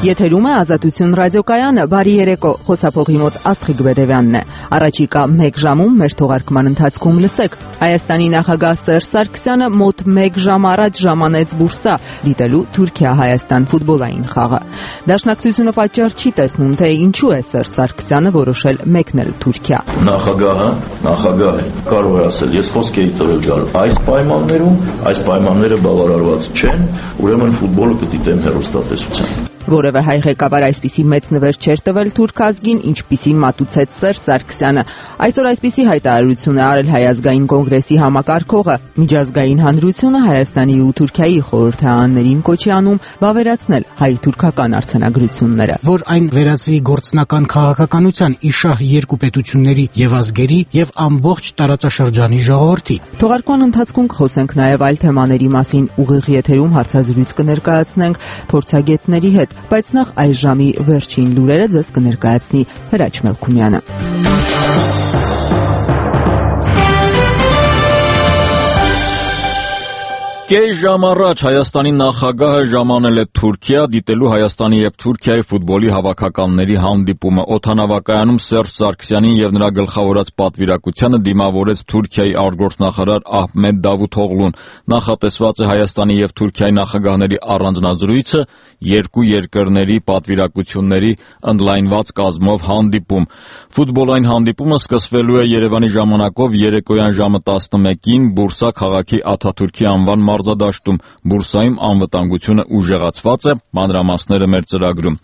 Եթերում է Ազատություն ռադիոկայանը, բարի երեկո, խոսափողի մոտ Աստղիկ Բեդևյանն է։ Առաջիկա 1 ժամում մեր թողարկման ընթացքում լսեք, Հայաստանի նախագահ Սերժ Սարգսյանը մոտ 1 ժամ առաջ ժամանեց Բուրսա, դիտելու Թուրքիա-Հայաստան ֆուտբոլային խաղը։ Դաշնակցությունը պատճառ չի տեսնում, թե ինչու է Սերժ Սարգսյանը որոշել մեկնել Թուրքիա։ Նախագահը կարող է ասել, ես խոսք էի տվել գալ այս պայմաններում, այս պայմանները բավարարված չեն, ուրեմն ֆուտբոլը կդիտեմ հեռուստատեսությամբ։ Որևէ հայ ղեկավար այսպիսի մեծ նվեր չէր տվել թուրք ազգին, ինչպիսին մատուցեց Սերժ Սարգսյանը։ Այսօր այսպիսի հայտարարություն է արել Հայ ազգային կոնգրեսի համակարգողը։ Միջազգային հանրությունը Հայաստանի ու Թուրքիայի խորհրդարաններին կոչի անում վավերացնել հայ-թուրքական արձանագրությունները, որ այն վերածվի գործնական քաղաքականության իշահ երկու պետությունների եւ ազգերի եւ ամբողջ տարածաշրջանի ժողովրդի։ Թողարկման ընթացքում կխոսենք նաեւ այլ թեմաների մասին, ուղիղ եթերում հարցազրույց կներկայացնենք փորձագետների հետ, բայց նախ այս ժամի վերջին լուրերը ձեզ կներկայացնի Հրաչ Մելքումյանը։ Կես ժամ առաջ Հայաստանի նախագահը ժամանել է Թուրքիա, դիտելու Հայաստանի եւ Թուրքիայի ֆուտբոլի հավաքականների հանդիպումը։ Օդանավակայանում Սերժ Սարգսյանին եւ նրա գլխավորած պատվիրակությանը դիմավորեց Թուրքիայի արտգործնախարար Ահմեդ Դավութօղլուն։ Նախատեսված է Հայաստանի եւ Թուրքիայի նախագահների առանձնազրույցը, երկու երկրների պատվիրակությունների ընդլայնված կազմով հանդիպում։ Ֆուտբոլային հանդիպումը սկսվելու է Երևանի ժամանակով երեկոյան ժամը 11-ին Բուրսա քաղաքի Աթաթուրքի անվան մարզադաշտում։ Բուրսայում անվտանգությունը ուժեղացված է, մանրամասները մեր ծրագրում։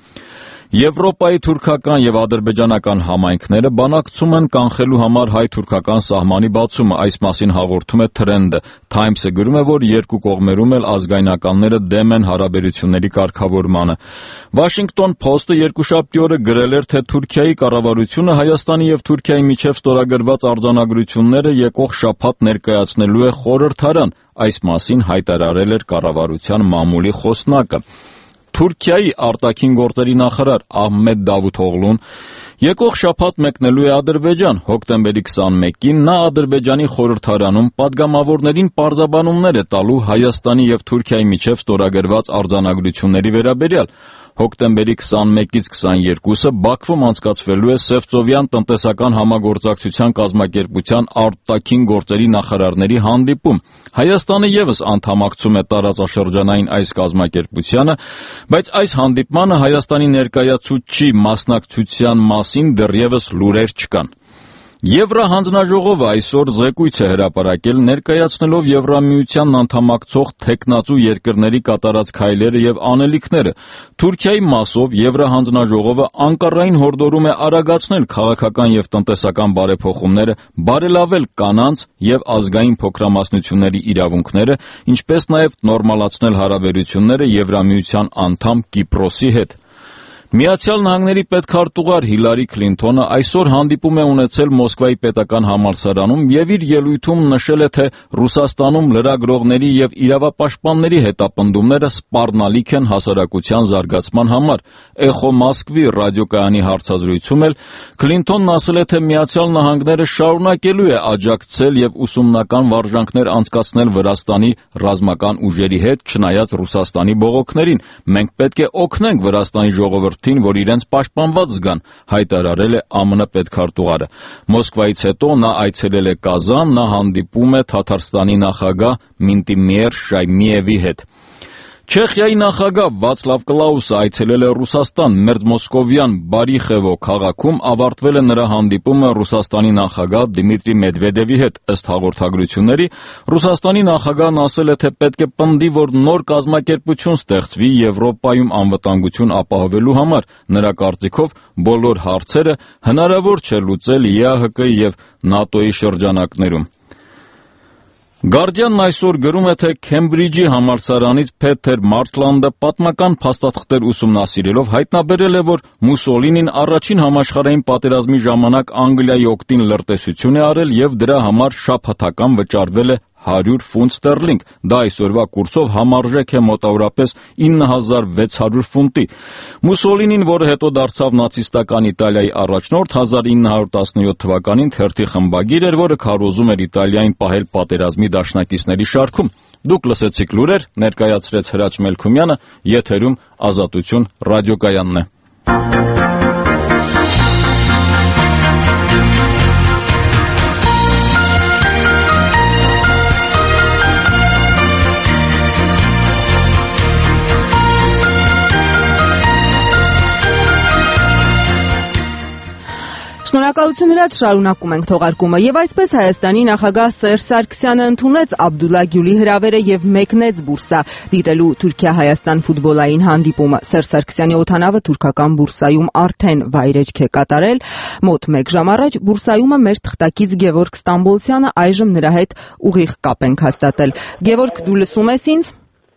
Եվրոպայի թուրքական եւ ադրբեջանական համայնքները բանակցում են կանխելու համար հայ-թուրքական սահմանի բացումը, այս մասին հաղորդում է Trend-ը։ Times-ը գրում է, որ երկու կողմերում էլ ազգայնականները դեմ են հարաբերությունների կարգավորմանը։ Washington Post-ը երկուշաբթի օրը գրել էր, թե Թուրքիայի կառավարությունը Հայաստանի եւ Թուրքիայի միջև ստորագրված արձանագրությունները եկող շաբաթ ներկայացնելու է խորհրդարան, այս մասին հայտարարել էր կառավարության մամուլի խոսնակը։ Թուրքիայի արտաքին գործերի նախարար Ահմեդ Դավութօղլուն եկող շաբաթ մեկնելու է Ադրբեջան։ Հոկտեմբերի 21-ին նա Ադրբեջանի խորհրդարանում պատգամավորներին պարզաբանումներ է տալու Հայաստանի եւ Թուրքիայի միջև ստորագրված արձանագրությունների վերաբերյալ։ Հոկտեմբերի 21-ից 22-ը Բաքվում անցկացվելու է Սևծովյան տնտեսական համագործակցության կազմակերպության արտաքին գործերի նախարարների հանդիպում։ Հայաստանը եւս անդամակցում է տարածաշրջանային այս կազմակերպությանը, բայց այս հանդիպմանը Հայաստանի ներկայացուցչի մասնակցության մասին դեռևս լուրեր չկան։ Եվրահանձնաժողովը այսօր զեկույց է հրապարակել, ներկայացնելով Եվրամիությանն անդամակցող թեկնածու երկրների կատարած քայլերը եւ անելիքները։ Թուրքիայի մասով Եվրահանձնաժողովը Անկարային հորդորում է արագացնել քաղաքական եւ տնտեսական բարեփոխումները, բարելավել կանանց եւ ազգային փոքրամասնությունների իրավունքները, ինչպես նաեւ նորմալացնել հարաբերությունները Եվրամիության անդամ Կիպրոսի հետ։ Միացյալ Նահանգների պետքարտուղար Հիլարի Քլինթոնը այսօր հանդիպում է ունեցել Մոսկվայի պետական համալսարանում եւ իր ելույթում նշել է, թե Ռուսաստանում լրագրողների եւ իրավապաշտպանների հետապնդումները սպառնալիք են հասարակության զարգացման համար։ Էխո Մոսկվի ռադիոկայանի հարցազրույցում էլ Քլինթոնն ասել է, թե Միացյալ Նահանգները շարունակելու է աջակցել եւ ուսումնական վարժանքներ անցկացնել Վրաստանի ռազմական ուժերի հետ, չնայած Ռուսաստանի բողոքներին։ Մենք պետք է օգնենք Վրաստանի ժողովրդին, որ իրենց պաշտպանված զգան, հայտարարել է ԱՄՆ պետքարտուղարը։ Մոսկվայից հետո նա այցելել է Կազան, նա հանդիպում է Թաթարստանի նախագահ Մինտիմիր Շայմիևի հետ։ Չեխիայի նախագահ Վացլավ Կլաուսը այցելել է Ռուսաստան, Մերձմոսկովյան Բարիխևո քաղաքում ավարտվել է նրա հանդիպումը Ռուսաստանի նախագահ Դմիտրի Մեդվեդևի հետ։ Ըստ հաղորդագրությունների, Ռուսաստանի նախագահն ասել է, թե պետք է պնդի, որ նոր կազմակերպություն ստեղծվի Եվրոպայում անվտանգություն ապահովելու համար։ Նրա կարծիքով բոլոր հարցերը հնարավոր չէ լուծել ԵԱՀԿ եւ ՆԱՏՕ-ի շրջանակներում։ Գարդիանն այսօր գրում է, թե Քեմբրիջի համալսարանից Փեթեր Մարտլանդը պատմական փաստաթղթեր ուսումնասիրելով հայտնաբերել է, որ Մուսոլինին առաջին համաշխարհային պատերազմի ժամանակ Անգլիայի օգտին լրտեսություն է արել եւ դրա համար շաբաթական վճարվել է 100 ֆունտ ստերլինգ, դա այսօրվա կուրսով համարժեք է մոտավորապես 9600 ֆունտի։ Մուսոլինին, որը հետո դարձավ նացիստական Իտալիայի առաջնորդ, 1917 թվականին թերթի խմբագիր էր, որը քարոզում էր Իտալիային պահել պատերազմի դաշնակիցների շարքում։ Դուք լսեցիք լուրեր, ներկայացրեց Հրաչ Մելքումյանը, եթերում Ազատություն ռադիոկայանն է։ Շնորհակալություն Հրաչ, շարունակում ենք թողարկումը եւ այսպես Հայաստանի նախագահ Սերժ Սարգսյանը ընդունեց Աբդուլլա Գյուլի հրավերը եւ մեկնեց Բուրսա դիտելու Թուրքիա-Հայաստան ֆուտբոլային հանդիպումը։ Սերժ Սարգսյանի օդանավը թուրքական Բուրսայում արդեն վայրեջք է կատարել։ Մոտ 1 ժամ առաջ Բուրսայումը մեր թղթակից Գևորգ Ստամբոլցյանը այժմ նրա հետ ուղիղ կապ ենք հաստատել։ Գևորգ, դու լսում ես ինձ։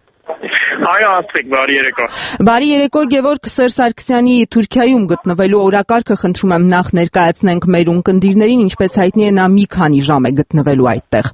Այո, ասեք, բարի երեկո։ Բարի երեկո, Գևորգ, Սերժ Սարգսյանի Թուրքիայում գտնվելու օրակարգը խնդրում եմ նախ ներկայացնենք մեր ունկնդիրներին, ինչպես հայտնի է նա մի քանի ժամ է գտնվելու այդտեղ։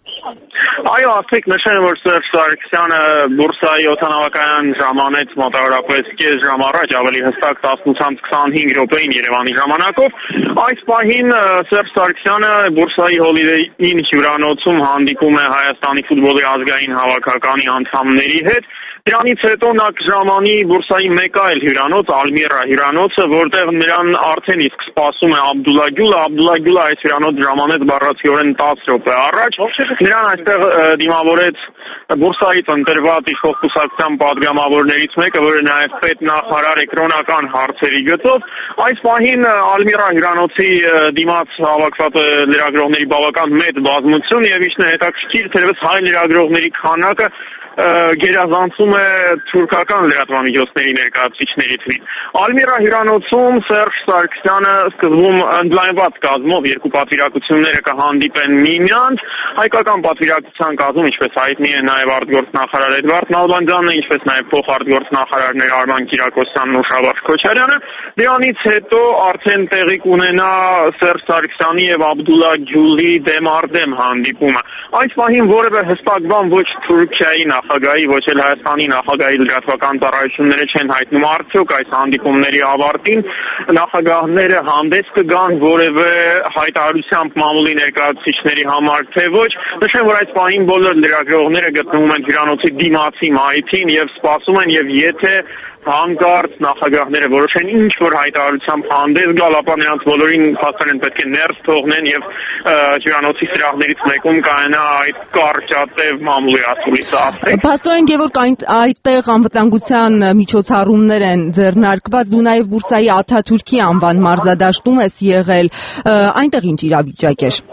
Այո, ասեք, նշեմ, որ Սերժ Սարգսյանը Բուրսայի օդանավակայան ժամանեց մոտավորապես կես ժամ առաջ, ավելի հստակ 18:25 րոպեին Երևանի ժամանակով։ Այս պահին Սերժ Սարգսյանը Բուրսայի Holiday Inn հյուրանոցում հանդիպում է Հայաստանի ֆուտբոլի ազգային հավաքականի անդամների հետ։ Դրանից հետո նա կժամանի Բուրսայի մեկ այլ հյուրանոց, Ալմիրա հյուրանոցը, որտեղ նրան արդեն իսկ սպասում է Աբդուլլա Գյուլը։ Աբդուլլա Գյուլը այս հյուրանոց ժամանեց բառացիորեն 10 րոպե առաջ։ Նրան այստեղ դիմավորեց Բուրսայից ընտրված իշխող կուսակցության պատգամավորներից մեկը, որը նաև պետնախարար է կրոնական հարցերի գծով։ Այս պահին Ալմիրա հյուրանոցի դիմաց հավաքված է լրագրողների բավական մեծ բազմություն եւ իշխն հետաքրքիր թերևս հայ լրագրողների քանակը գերազանցում է թուրքական լրատվամիջոցների ներկայացուցիչների թվին։ Ալմիրա հյուրանոցում Սերժ Սարգսյանը սկզբում ընդլայնված կազմով երկու պատվիրակությունները կհանդիպեն միմյանց։ Հայկական պատվիրակության կազմում, ինչպես հայտնի է, նաև արտգործնախարար Էդվարդ Նալբանդյանն է, ինչպես նաև փոխարտգործնախարարներ Արման Կիրակոսյանն ու Շավարժ Քոչարյանը։ Դրանից հետո արդեն տեղի կունենա Սերժ Սարգսյանի եւ Աբդուլլա Գյուլի դեմարդեմ հանդիպումը։ Այս պահին որևէ հստակ բան ոչ Թուրքիայի նախագահի, ոչ էլ Հայաստանի նախագահի լրատվական ծառայությունները չեն հայտնում արդյոք այս հանդիպումների ավարտին նախագահները հանդես կգան որևէ հայտարարությամբ մամուլի ներկայացուցիչների համար, թե ոչ։ Նշեմ, որ այս պահին բոլոր լրագրողները գտնվում են հյուրանոցի դիմացի մայթին եւ սպասում են, եւ եթե հանկարծ նախագահները որոշեն ինչ որ հայտարարությամբ հանդես գալ, ապա նրանց բոլորին փաստորեն պետք է ներս թողնեն եւ հյուրանոցի սրահներից մեկում կայանա այդ կարճատև մամուլի ասուլիսը։ Փաստորեն Գևորգ, այդտեղ անվտանգության միջոցառումներ են ձեռնարկված, դու նաև Բուրսայի Աթաթուրքի անվան մարզադաշտում ես եղել, այնտեղ ինչ իրավիճակ էր։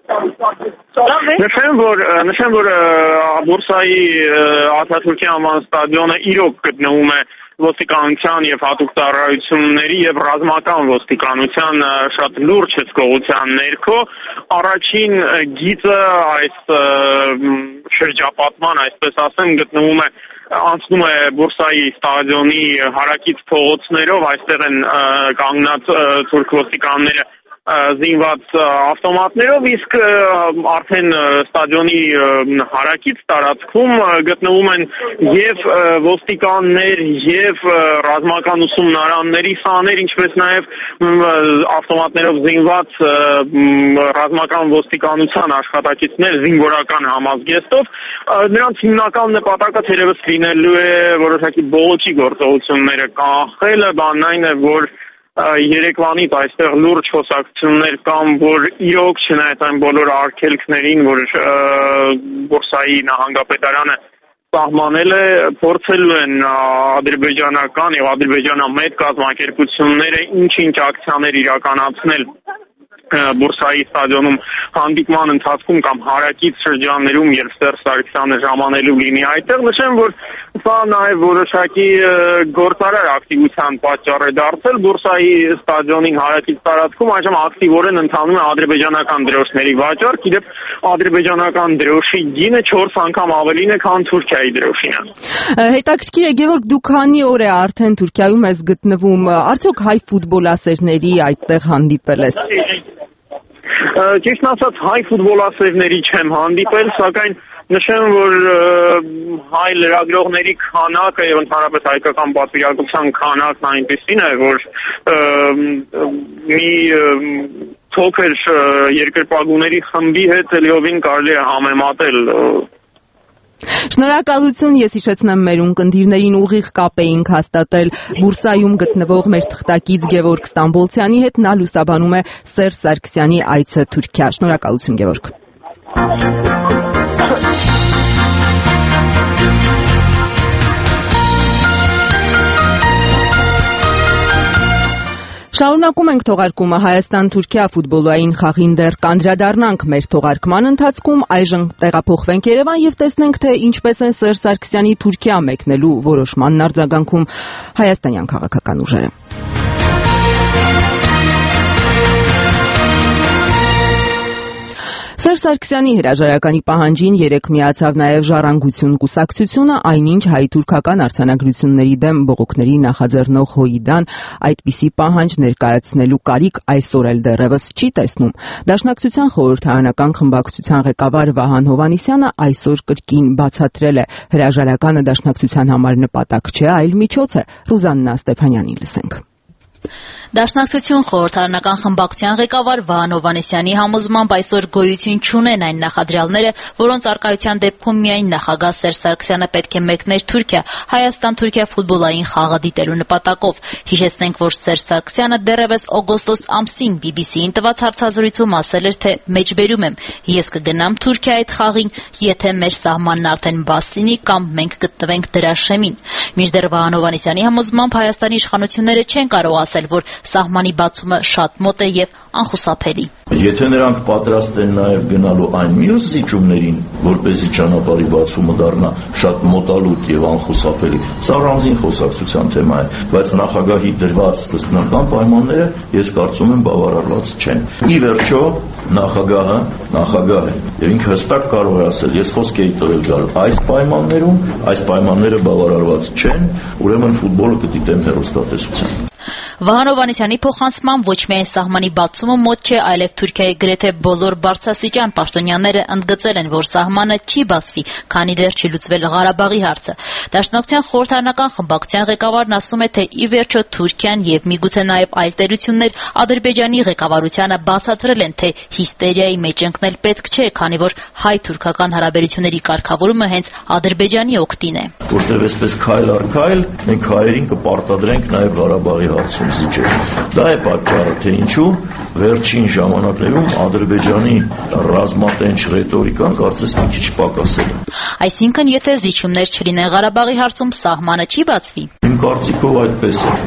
Նշեմ, որ Բուրսայի Աթաթուրքի անվան ստադիոնը իրոք գտնվում է ոստիկանության եւ հատուկ ծառայությունների եւ ռազմական ոստիկանության շատ լուրջ հսկողության ներքո առաջին գիծը այս շրջապատման, այսպես ասեմ, գտնվում է անցնում է Բուրսայի ստադիոնի հարակից փողոցներով, այստեղ են կանգնած թուրք ոստիկանները զինված ավտոմատներով, իսկ արդեն ստադիոնի հարակից տարածքում գտնվում են եւ ոստիկաններ եւ ռազմական ուսումնարանների սաներ, ինչպես նաեւ ավտոմատներով զինված ռազմական ոստիկանության աշխատակիցներ զինվորական համազգեստով։ Նրանց հիմնական նպատակը թերևս լինելու է որոշակի բողոքի գործողությունները կանխելը, բանն այն է, որ Երեկվանից այստեղ լուրջ խոսակցություններ կան, որ իրոք չնայած այն բոլոր արգելքներին, որ Բուրսայի նահանգապետարանը սահմանել է, փորձելու են ադրբեջանական եւ ադրբեջանամետ կազմակերպությունները ինչ-ինչ ակցիաներ իրականացնել Բուրսայի ստադիոնում հանդիպման ընթացքում կամ հարակից շրջաններում, երբ Սերժ Սարգսյանը ժամանելու լինի այդտեղ։ Նշեմ, որ սա նաև որոշակի գործարար ակտիվության պատճառ է դարձել Բուրսայի ստադիոնի հարակից տարածքում այժմ ակտիվորեն ընթանում է ադրբեջանական դրոշների վաճառք, իդեպ ադրբեջանական դրոշի գինը 4 անգամ ավելին է, քան Թուրքիայի դրոշինը։ Հետաքրքիր է, Գևորգ, դու քանի օր է արդեն Թուրքիայում ես գտնվում, արդյոք հայ ֆուտբոլասերների այդտեղ հանդիպել ես։ Ճիշտ ասած, հայ ֆուտբոլասերների չեմ հանդիպել, սակայն նշեմ, որ հայ լրագրողների քանակը եւ ընդհանրապես հայկական պատվիրակության քանակն այնպեսին է, որ մի փոքր երկրպագուների խմբի հետ լիովին կարելի է համեմատել Շնորհակալություն, ես հիշեցնեմ մեր ունկնդիրներին ուղիղ կապ էինք հաստատել Բուրսայում գտնվող մեր թղթակից Գևորգ Ստամբոլցյանի հետ, նա լուսաբանում է Սերժ Սարգսյանի այցը Թուրքիա։ Շնորհակալություն, Գևորգ։ Շարունակում ենք թողարկումը Հայաստան-Թուրքիա ֆուտբոլային խաղին դեռ կանդրադառնանք մեր թողարկման ընթացքում, այժմ տեղափոխվենք Երևան եւ տեսնենք, թե ինչպես են Սերժ Սարգսյանի Թուրքիա մեկնելու որոշմանն արձագանքում հայաստանյան քաղաքական ուժերը։ Սերժ Սարգսյանի հրաժարականի պահանջին երեկ միացավ նաև Ժառանգություն կուսակցությունը, այնինչ հայ-թուրքական արձանագրությունների դեմ բողոքների նախաձեռնող ՀՅԴ-ն այդպիսի պահանջ ներկայացնելու կարիք այսօր էլ դեռևս չի տեսնում։ Դաշնակցության խորհրդարանական խմբակցության ղեկավար Վահան Հովհաննիսյանը այսօր կրկին բացատրել է, հրաժարականը դաշնակցության համար նպատակ չէ, այլ միջոց է։ Ռուզաննա Ստեփանյանին լսենք։ Դաշնակցություն խորհրդարանական խմբակցության ղեկավար Վահան Հովհաննիսյանի համոզմամբ այսօր գոյություն չունեն այն նախադրյալները, որոնց առկայության դեպքում միայն նախագահ Սերժ Սարգսյանը պետք է մեկներ Թուրքիա Հայաստան-Թուրքիա ֆուտբոլային խաղը դիտելու նպատակով։ Հիշեցնենք, որ Սերժ Սարգսյանը դեռևս օգոստոս ամսին BBC-ին տված հարցազրույցում ասել էր, թե մեջբերում եմ, ես կգնամ Թուրքիա այդ խաղին, եթե մեր սահմանն արդեն բաց լինի կամ մենք գտնվենք դրա շեմին։ Մինչդեռ Վահան Հովհաննիսյանի համոզմամբ Հայաստանի իշխանությունները չեն կարող ասել, որ սահմանի բացումը շատ մոտ է եւ անխուսափելի։ Եթե նրանք պատրաստ են նաև գնալու այն մյուս զիջումներին, որպեսզի ճանապարհի բացումը դառնա շատ մոտալուտ եւ անխուսափելի, սա առանձին խոսակցության թեմա է, բայց նախագահի դրված սկզբնական պայմանները ես կարծում եմ բավարարված չեն։ Ի վերջո նախագահը նախագահ է եւ ինքը հստակ կարող է ասել, ես խոսք էի տվել գալ այս պայմաններում, այս պայմանները բավարարված չեն, ուրեմն ֆուտբոլը կդիտեմ հեռուստատեսությամբ։ Վահան Հովհաննիսյանի փոխանցմամբ ոչ միայն սահմանի բացումը մոտ չէ, այլև Թուրքիայի գրեթե բոլոր բարձրաստիճան պաշտոնյաները ընդգծել են, որ սահմանը չի բացվի, քանի դեռ չի լուծվել Ղարաբաղի հարցը։ Դաշնակցության խորհրդարանական խմբակցության ղեկավարն ասում է, թե ի վերջո Թուրքիան եւ միգուցե նաեւ այլ տերություններ Ադրբեջանի ղեկավարությանը բացատրել են, թե հիստերիայի մեջ ընկնել պետք չէ, քանի որ հայ-թուրքական հարաբերությունների կարգավորումը հենց Ադրբեջանի օգտին է։ Որտեղ այսպես քայլ առ քայլ մենք հայերին կպարտադրենք նաեւ Ղարաբաղի հարցում զիջել։ Դա է պատճառը, թե ինչու վերջին ժամանակներում Ադրբեջանի ռազմատենչ ռետորիկան կարծես մի քիչ պակասել է։ Այսինքն, եթե զիջումներ չլինեն Ղարաբաղի հարցում, սահմանը չի բացվի։ Իմ կարծիքով այդպես է։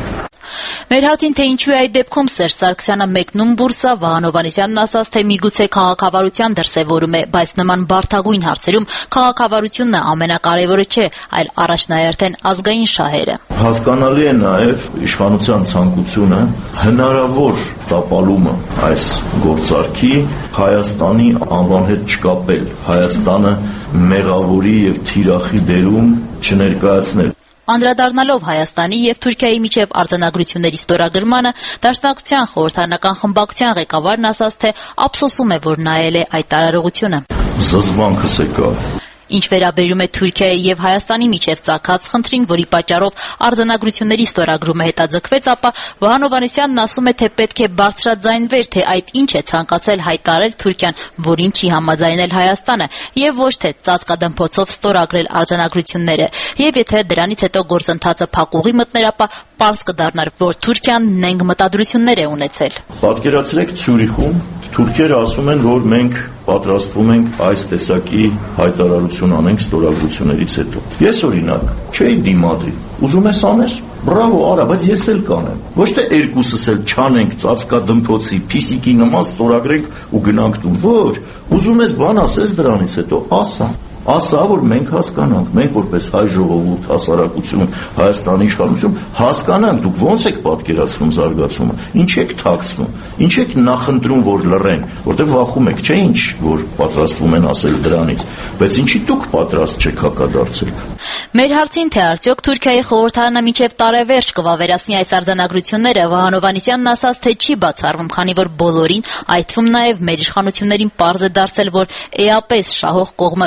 Մեր հարցին, թե ինչու է այդ դեպքում Սերժ Սարգսյանը մեկնում Բուրսա, Վահան Հովհաննիսյանն ասաց, թե միգուցե քաղաքավարության դրսևորում է, բայց նման բարդագույն հարցերում քաղաքավարությունն ամենակարևորը չէ, այլ առաջնահերթ են ազգային շահերը։ Հասկանալի է նաև իշխանության ցանկությունը հնարավոր տապալումը այս գործարքի Հայաստանի անվան հետ չկապել, Հայաստանը մեղավորի եւ թիրախի դերում չներկայացնել։ Անդրադառնալով Հայաստանի եւ Թուրքիայի միջև արձանագրությունների ստորագրմանը, Դաշնակցության խորհրդարանական խմբակցության ղեկավարն ասաց, թե ափսոսում է, որ նայել է այդ տարարողությունը։ Զզվանքս եկավ։ Ինչ վերաբերում է Թուրքիայի եւ Հայաստանի միջև ծագած խնդրին, որի պատճառով արձանագրությունների ստորագրումը հետաձգվեց, ապա Վահան Հովհաննիսյանն ասում է, թե պետք է բարձրաձայնվեր, թե այդ ինչ է ցանկացել հայտարարել Թուրքիան, որին չի համաձայնել Հայաստանը, եւ ոչ թե ծածկադմփոցով ստորագրել արձանագրությունները։ Եվ եթե դրանից հետո գործընթացը փակուղի մտներ, ապա պարզ կդառնար, որ Թուրքիան նենգ մտադրություններ է ունեցել։ Պատկերացրեք Ցյուրիխում թուրքերը ասում են, որ մենք պատրաստվում ենք այս տեսակի հայտարարություն անենք ստորագրություններից հետո։ Ես օրինակ չէի դիմադրի։ Ուզում ես անես, բրավո, արա, բայց ես էլ կանեմ։ Ոչ թե երկուսս էլ չանենք ծածկադմփոցի, փիսիկի նման ստորագրենք ու գնանք տուն։ Ոչ, ուզում ես բան ասես դրանից հետո, ասա, որ մենք հասկանանք, մենք որպես հայ ժողովուրդ, հասարակություն, Հայաստանի իշխանություն հասկանանք, դուք ո՞նց եք պատկերացնում զարգացումը, ինչ եք թաքցնում, ինչ եք նախընտրում, որ լռեն, որտեղ վախում եք, չէ՞ ինչ, որ պատրաստվում են ասել դրանից, բայց ինչի դուք պատրաստ չեք հակադարձել։ Մեր հարցին, թե արդյոք Թուրքիայի խորհրդարանը մինչև տարեվերջ կվավերացնի այս արձանագրությունները, Վահան Հովհաննիսյանն ասաց, թե չի բացառվում, քանի որ բոլորին, այդ թվում նաև մեր իշխանություններին պարզ է դարձել, որ էապես շահող կողմը Թուրքիան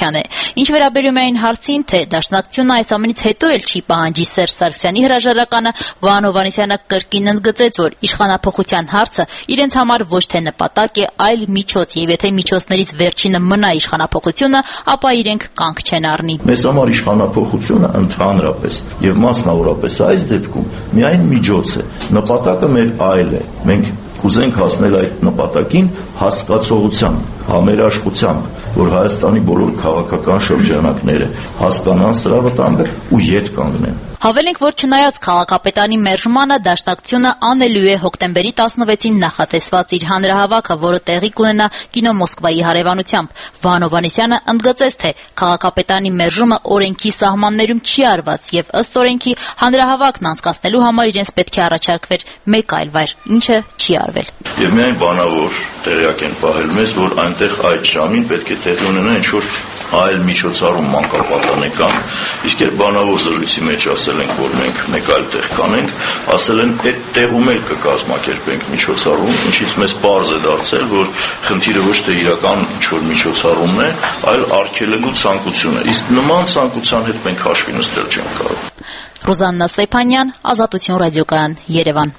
կառավարության է։ Ինչ վերաբերում է այն հարցին, թե Դաշնակցությունը այս ամենից հետո էլ չի պահանջի Սերժ Սարգսյանի հրաժարականը, Վահան Հովհաննիսյանը կրկին ընդգծեց, որ իշխանափոխության հարցը իրենց համար ոչ թե նպատակ է, այլ միջոց, եւ եթե միջոցներից վերջինը մնա իշխանափոխությունը, ապա իրենք կանգ չեն առնի։ Մեզ համար իշխանափոխությունը ընդհանրապես եւ մասնավորապես այս դեպքում միայն միջոց է, նպատակը մեր այլ է։ Մենք կուզենք հասնել այդ նպատակին հասկացողությամբ, համերաշխությամբ, որ Հայաստանի բոլոր քաղաքական շրջանակները հասկանան սրա վտանգը ու ետ կանգնեն։ Հավելենք, որ չնայած քաղաքապետարանի մերժմանը, Դաշնակցությունը անելու է հոկտեմբերի 16-ին նախատեսված իր հանրահավաքը, որը տեղի կունենա կինո Մոսկվայի հարևանությամբ։ Վահան Հովհաննիսյանը ընդգծեց, թե քաղաքապետարանի մերժումը օրենքի սահմաններում չի արված եւ ըստ օրենքի հանրահավաքն անցկացնելու համար իրենց պետք է առաջարկվեր մեկ այլ վայր, ինչը չի արվել։ Եվ միայն բանավոր տեղյակ են պահել մեզ, որ այնտեղ այդ ժամին պետք է տեղի ունենա ինչ-որ այլ միջոցառում մանկապատանեկան, իսկ երբ բանավոր զրույցի մեջ ասել ենք, որ մենք մեկ այլ տեղ կանենք, ասել են այդ տեղում էլ կկազմակերպենք միջոցառում, ինչից մեզ պարզ է դարձել, որ խնդիրը ոչ թե իրական ինչ-որ միջոցառումն է, այլ արգելելու ցանկությունը։ Իսկ նման ցանկության հետ մենք հաշվի նստել չենք կարող։ Ռուզաննա Ստեփանյան, Ազատություն ռադիոկայան, Երևան։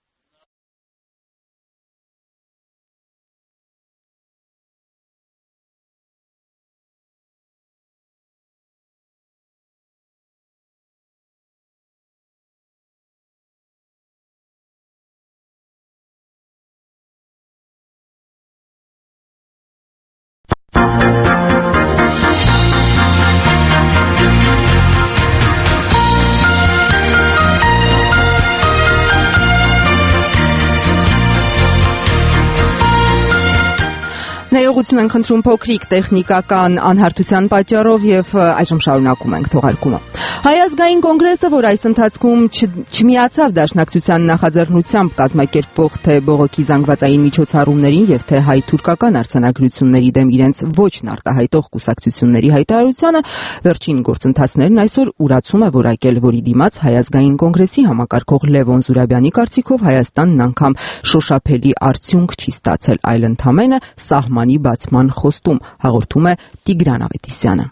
Ներողություն ենք խնդրում փոքրիկ տեխնիկական անհարթության պատճառով եւ այժմ շարունակում ենք թողարկումը։ Հայ ազգային կոնգրեսը, որ այս ընթացքում չմիացավ Դաշնակցության նախաձեռնությամբ կազմակերպվող թե բողոքի զանգվածային միջոցառումներին եւ թե հայ-թուրքական արձանագրությունների դեմ իրենց ոչն արտահայտող կուսակցությունների հայտարարությանը, վերջին գործընթացներն այսօր ուրացում է որակել, որի դիմաց Հայ ազգային կոնգրեսի համակարգող Լևոն Զուրաբյանի կարծիքով Հայաստանն անգամ շոշափելի արդյունք չի ստացել, այլ ընդամենը սահմանի բացման խոստում, հաղորդում է Տիգրան Ավետիսյանը։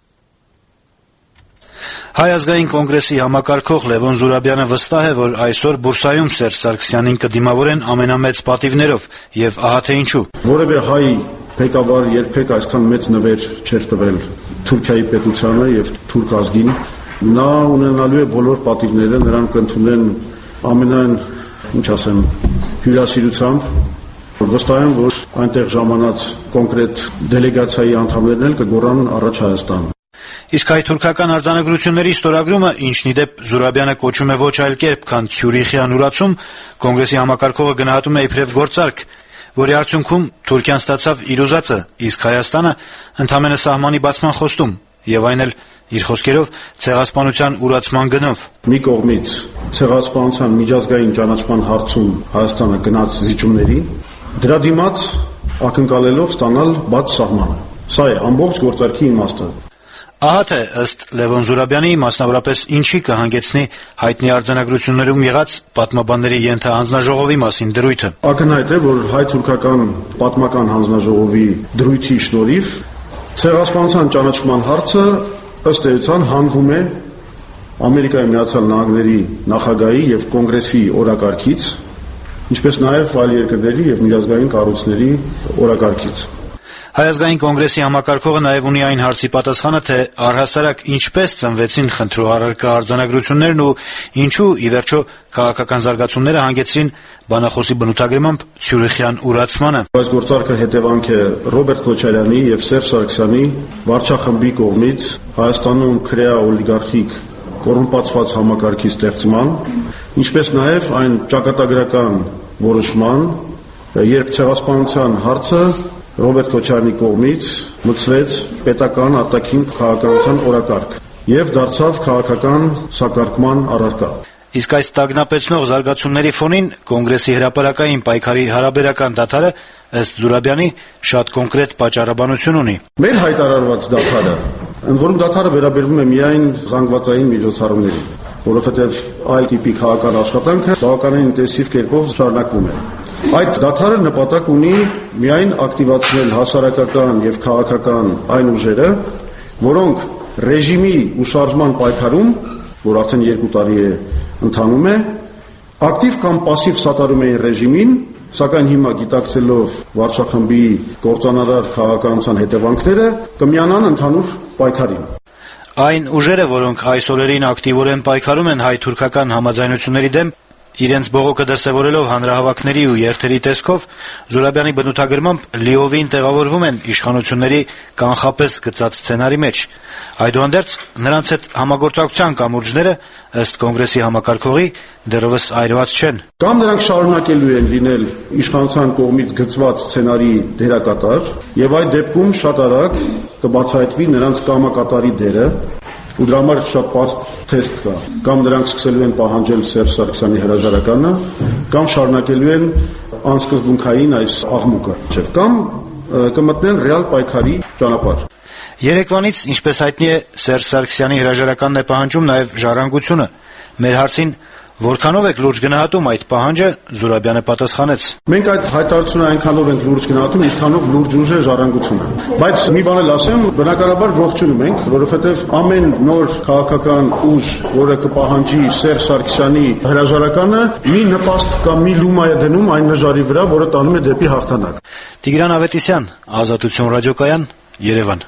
Հայ ազգային կոնգրեսի համակարգող Լևոն Զուրաբյանը վստահ է, որ այսօր Բուրսայում Սերժ Սարգսյանին կդիմավորեն ամենամեծ պատիվներով, եւ ահա թե ինչու։ Որևէ հայ ղեկավար երբեք այսքան մեծ նվեր չէր տվել Թուրքիայի պետությանը եւ թուրք ազգին։ Նա ունենալու է բոլոր պատիվները, նրան կընդունեն ամենայն, ինչ ասեմ, հյուրասիրությամբ։ Վստահ եմ, որ այնտեղ ժամանած կոնկրետ դելեգացիայի անդամներն էլ կգոռան առաջ Հայաստան։ Իսկ հայ-թուրքական արձանագրությունների ստորագրումը, ինչն ի դեպ Զուրաբյանը կոչում է ոչ այլ կերպ, քան Ցյուրիխյան ուրացում, կոնգրեսի համակարգողը գնահատում է իբրև գործարք, որի արդյունքում Թուրքիան ստացավ իր ուզածը, իսկ Հայաստանը ընդամենը սահմանի բացման խոստում, եւ այն էլ իր խոսքերով ցեղասպանության ուրացման գնով։ Մի կողմից ցեղասպանության միջազգային ճանաչման հարցում Հայաստանը գնաց զիջումների, դրա դիմաց ակնկալելով ստանալ բաց սահմանը։ Սա է ամբողջ գործարքի իմաստը։ Ահա թե ըստ Լևոն Զուրաբյանի մասնավորապես ինչի կհանգեցնի հայտնի արձանագրություններում եղած պատմաբանների ենթահանձնաժողովի մասին դրույթը։ Ակնհայտ է, որ հայ-թուրքական պատմական հանձնաժողովի դրույթի շնորհիվ ցեղասպանության ճանաչման հարցը ըստ էության հանվում է Ամերիկայի Միացյալ Նահանգների նախագահի եւ կոնգրեսի օրակարգից, ինչպես նաեւ այլ երկրների եւ միջազգային կառույցների օրակարգից։ Հայ ազգային կոնգրեսի համակարգողը նաև ունի այն հարցի պատասխանը, թե առհասարակ ինչպես ծնվեցին խնդրու առարկա արձանագրություններն ու ինչու ի վերջո քաղաքական զարգացումները հանգեցրին բանախոսի բնութագրմամբ Ցյուրիխյան ուրացմանը։ Այս գործարքը հետևանք է Ռոբերտ Քոչարյանի եւ Սերժ Սարգսյանի վարչախմբի կողմից Հայաստանում քրեա օլիգարխիկ կոռումպացված համակարգի ստեղծման, ինչպես նաեւ այն ճակատագրական որոշման, երբ ցեղասպանության հարցը Ռոբերտ Քոչարյանի կողմից մտցվեց պետական արտաքին քաղաքականության օրակարգ եւ դարձավ քաղաքական սակարկման առարկա։ Իսկ այս տագնապեցնող զարգացումների ֆոնին կոնգրեսի հրապարակային պայքարի հարաբերական դադարը ըստ Զուրաբյանի շատ կոնկրետ պատճառաբանություն ունի։ Մեր հայտարարված դադարը, ընդ որում դադարը վերաբերվում է միայն զանգվածային միջոցառումներին, որովհետեւ այդ տիպի քաղաքական աշխատանքը բավականին ինտենսիվ կերպով շարունակվում է։ Այդ դադարը նպատակ ունի միայն ակտիվացնել հասարակական եւ քաղաքական այն ուժերը, որոնք ռեժիմի ու շարժման պայքարում, որ արդեն 2 տարի է ընթանում է, ակտիվ կամ պասիվ սատարում էին ռեժիմին, սակայն հիմա գիտակցելով վարչախմբի կործանարար քաղաքականության հետևանքները, կմիանան ընդհանուր պայքարին։ Այն ուժերը, որոնք այս օրերին ակտիվորեն պայքարում են հայ-թուրքական համաձայնությունների դեմ, իրենց բողոքը դրսևորելով հանրահավաքների ու երթերի տեսքով, Զուրաբյանի բնութագրմամբ լիովին տեղավորվում են իշխանությունների կանխապես գծած սցենարի մեջ։ Այդուհանդերձ նրանց հետ համագործակցության կամուրջները, ըստ կոնգրեսի համակարգողի, դեռևս այրված չեն։ Կամ նրանք շարունակելու են լինել իշխանության կողմից գծված սցենարի դերակատար, եւ այդ դեպքում շատ արագ կբացահայտվի նրանց կամակատարի դերը, ու դրա համար շատ պարզ թեստ կա։ Կամ նրանք սկսելու են պահանջել Սերժ Սարգսյանի հրաժարականը, կամ շարունակելու են անսկզբունքային այս աղմուկը, կամ կմտնեն ռեալ պայքարի ճանապարհ։ Երեկվանից, ինչպես հայտնի է, Սերժ Սարգսյանի հրաժարականն է պահանջում նաև Ժառանգությունը։ Մեր հարցին որքանով եք լուրջ գնահատում այդ պահանջը, Զուրաբյանը պատասխանեց. Մենք այդ հայտարարությունը այնքանով ենք լուրջ գնահատում, ինչքանով լուրջ ուժ է Ժառանգությունը։ Բայց մի բան էլ ասեմ, բնականաբար ողջունում ենք, որովհետև ամեն նոր քաղաքական ուժ, որը կպահանջի Սերժ Սարգսյանի հրաժարականը, մի նպաստ կամ մի լումա է դնում այն նժարի վրա, որը տանում է դեպի հաղթանակ։ Տիգրան Ավետիսյան, Ազատություն ռադիոկայան, Երևան։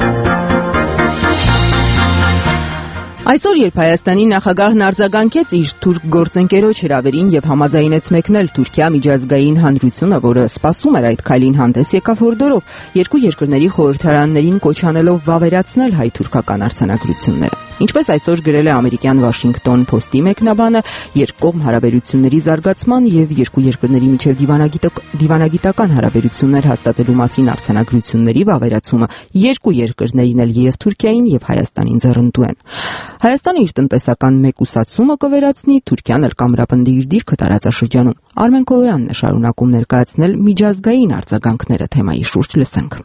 Այսօր, երբ Հայաստանի նախագահն արձագանքեց իր թուրք գործընկերոջ հրավերին եւ համաձայնեց մեկնել Թուրքիա միջազգային հանրությունը, որը սպասում էր այդ քայլին հանդես եկավ հորդորով, երկու երկրների խորհրդարաններին կոչ անելով վավերացնել հայ-թուրքական արձանագրությունները։ Ինչպես այսօր գրել է ամերիկյան Washington Post-ի մեկնաբանը, երկկողմ հարաբերությունների զարգացման եւ երկու երկրների միջև դիվանագիտական հարաբերություններ հաստատելու մասին արձանագրությունների վավերացումը երկու երկրներին էլ եւ Թուրքիային եւ Հայաստանին ձեռնտու են։ Հայաստանը իր տնտեսական մեկուսացումը կվերացնի, Թուրքիան էլ կամրապնդի իր դիրքը տարածաշրջանում։ Արմեն Քոլոյանն է շարունակում ներկայացնել միջազգային արձագանքները թեմայի շուրջ, լսենք։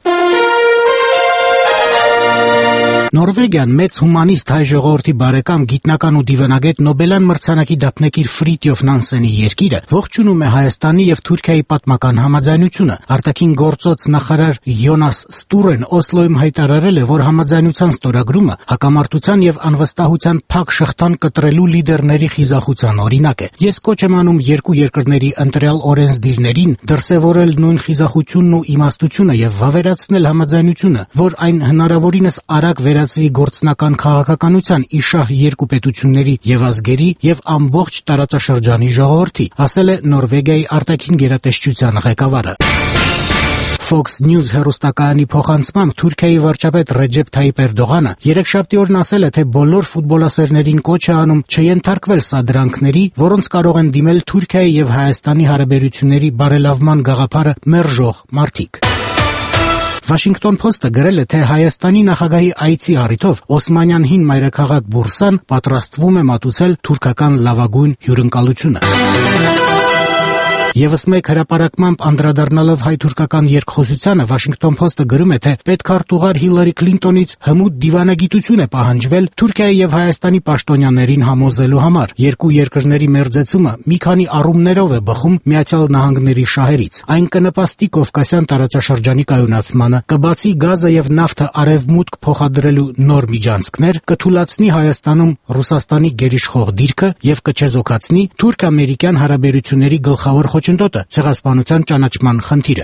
Նորվեգիան մեծ հումանիստ հայ ժողովրդի բարեկամ գիտնական ու դիվանագետ Նոբելյան մրցանակի դափնեկիր Ֆրիտյոֆ Նանսենի երկիրը ողջունում է Հայաստանի եւ Թուրքիայի պատմական համաձայնությունը։ Արտաքին գործոց նախարար Յոնաս Ստուրեն Օսլոյում հայտարարել է, որ համաձայնության ստորագրումը հակամարտության եւ անվստահության փակ շղթան կտրելու լիդերների խիզախության օրինակ է։ Ես կոչ եմ անում երկու երկրների ընտրյալ օրենսդիրներին դրսևորել նույն խիզախությունն ու իմաստությունը եւ վավերացնել համաձայնությունը, որ այն հնարավորինս արագ վերածվի գործնական քաղաքականության իշահ երկու պետությունների եւ ազգերի եւ ամբողջ տարածաշրջանի ժողովրդի, ասել է Նորվեգիայի արտաքին գերատեսչության ղեկավարը։ Fox News հեռուստակայանի փոխանցմամբ Թուրքիայի վարչապետ Ռեջեփ Թայիպ Էրդողանը երեքշաբթի օրն ասել է, թե բոլոր ֆուտբոլասերներին կոչ է անում չենթարկվել սադրանքների, որոնց կարող են դիմել Թուրքիայի եւ Հայաստանի հարաբերությունների բարելավման գաղափարը մերժող մարդիկ։ Washington Post-ը գրել է, թե Հայաստանի նախագահի այցի առիթով Օսմանյան հին մայրաքաղաք Բուրսան պատրաստվում է մատուցել թուրքական լավագույն հյուրընկալությունը։ Եվս մեկ հրապարակմամբ անդրադառնալով հայ-թուրքական երկխոսությանը Washington Post-ը գրում է, թե պետքարտուղար Հիլարի Քլինտոնից հմուտ դիվանագիտություն է պահանջվել Թուրքիայի եւ Հայաստանի պաշտոնյաներին համոզելու համար։ Երկու երկրների մերձեցումը մի քանի առումներով է բխում Միացյալ Նահանգների շահերից։ Այն կնպաստի Կովկասյան տարածաշրջանի կայունացմանը, կբացի գազը եւ նավթը արևմուտք փոխադրելու նոր միջանցքներ, կթույլատնի Հայաստանում Ռուսաստանի գերիշխող դիրքը եւ կչեզոքացնի թուրք-ամերիկյան հարաբերությունների գլխավոր խոչընդոտը ցեղասպանության ճանաչման խնդիրը։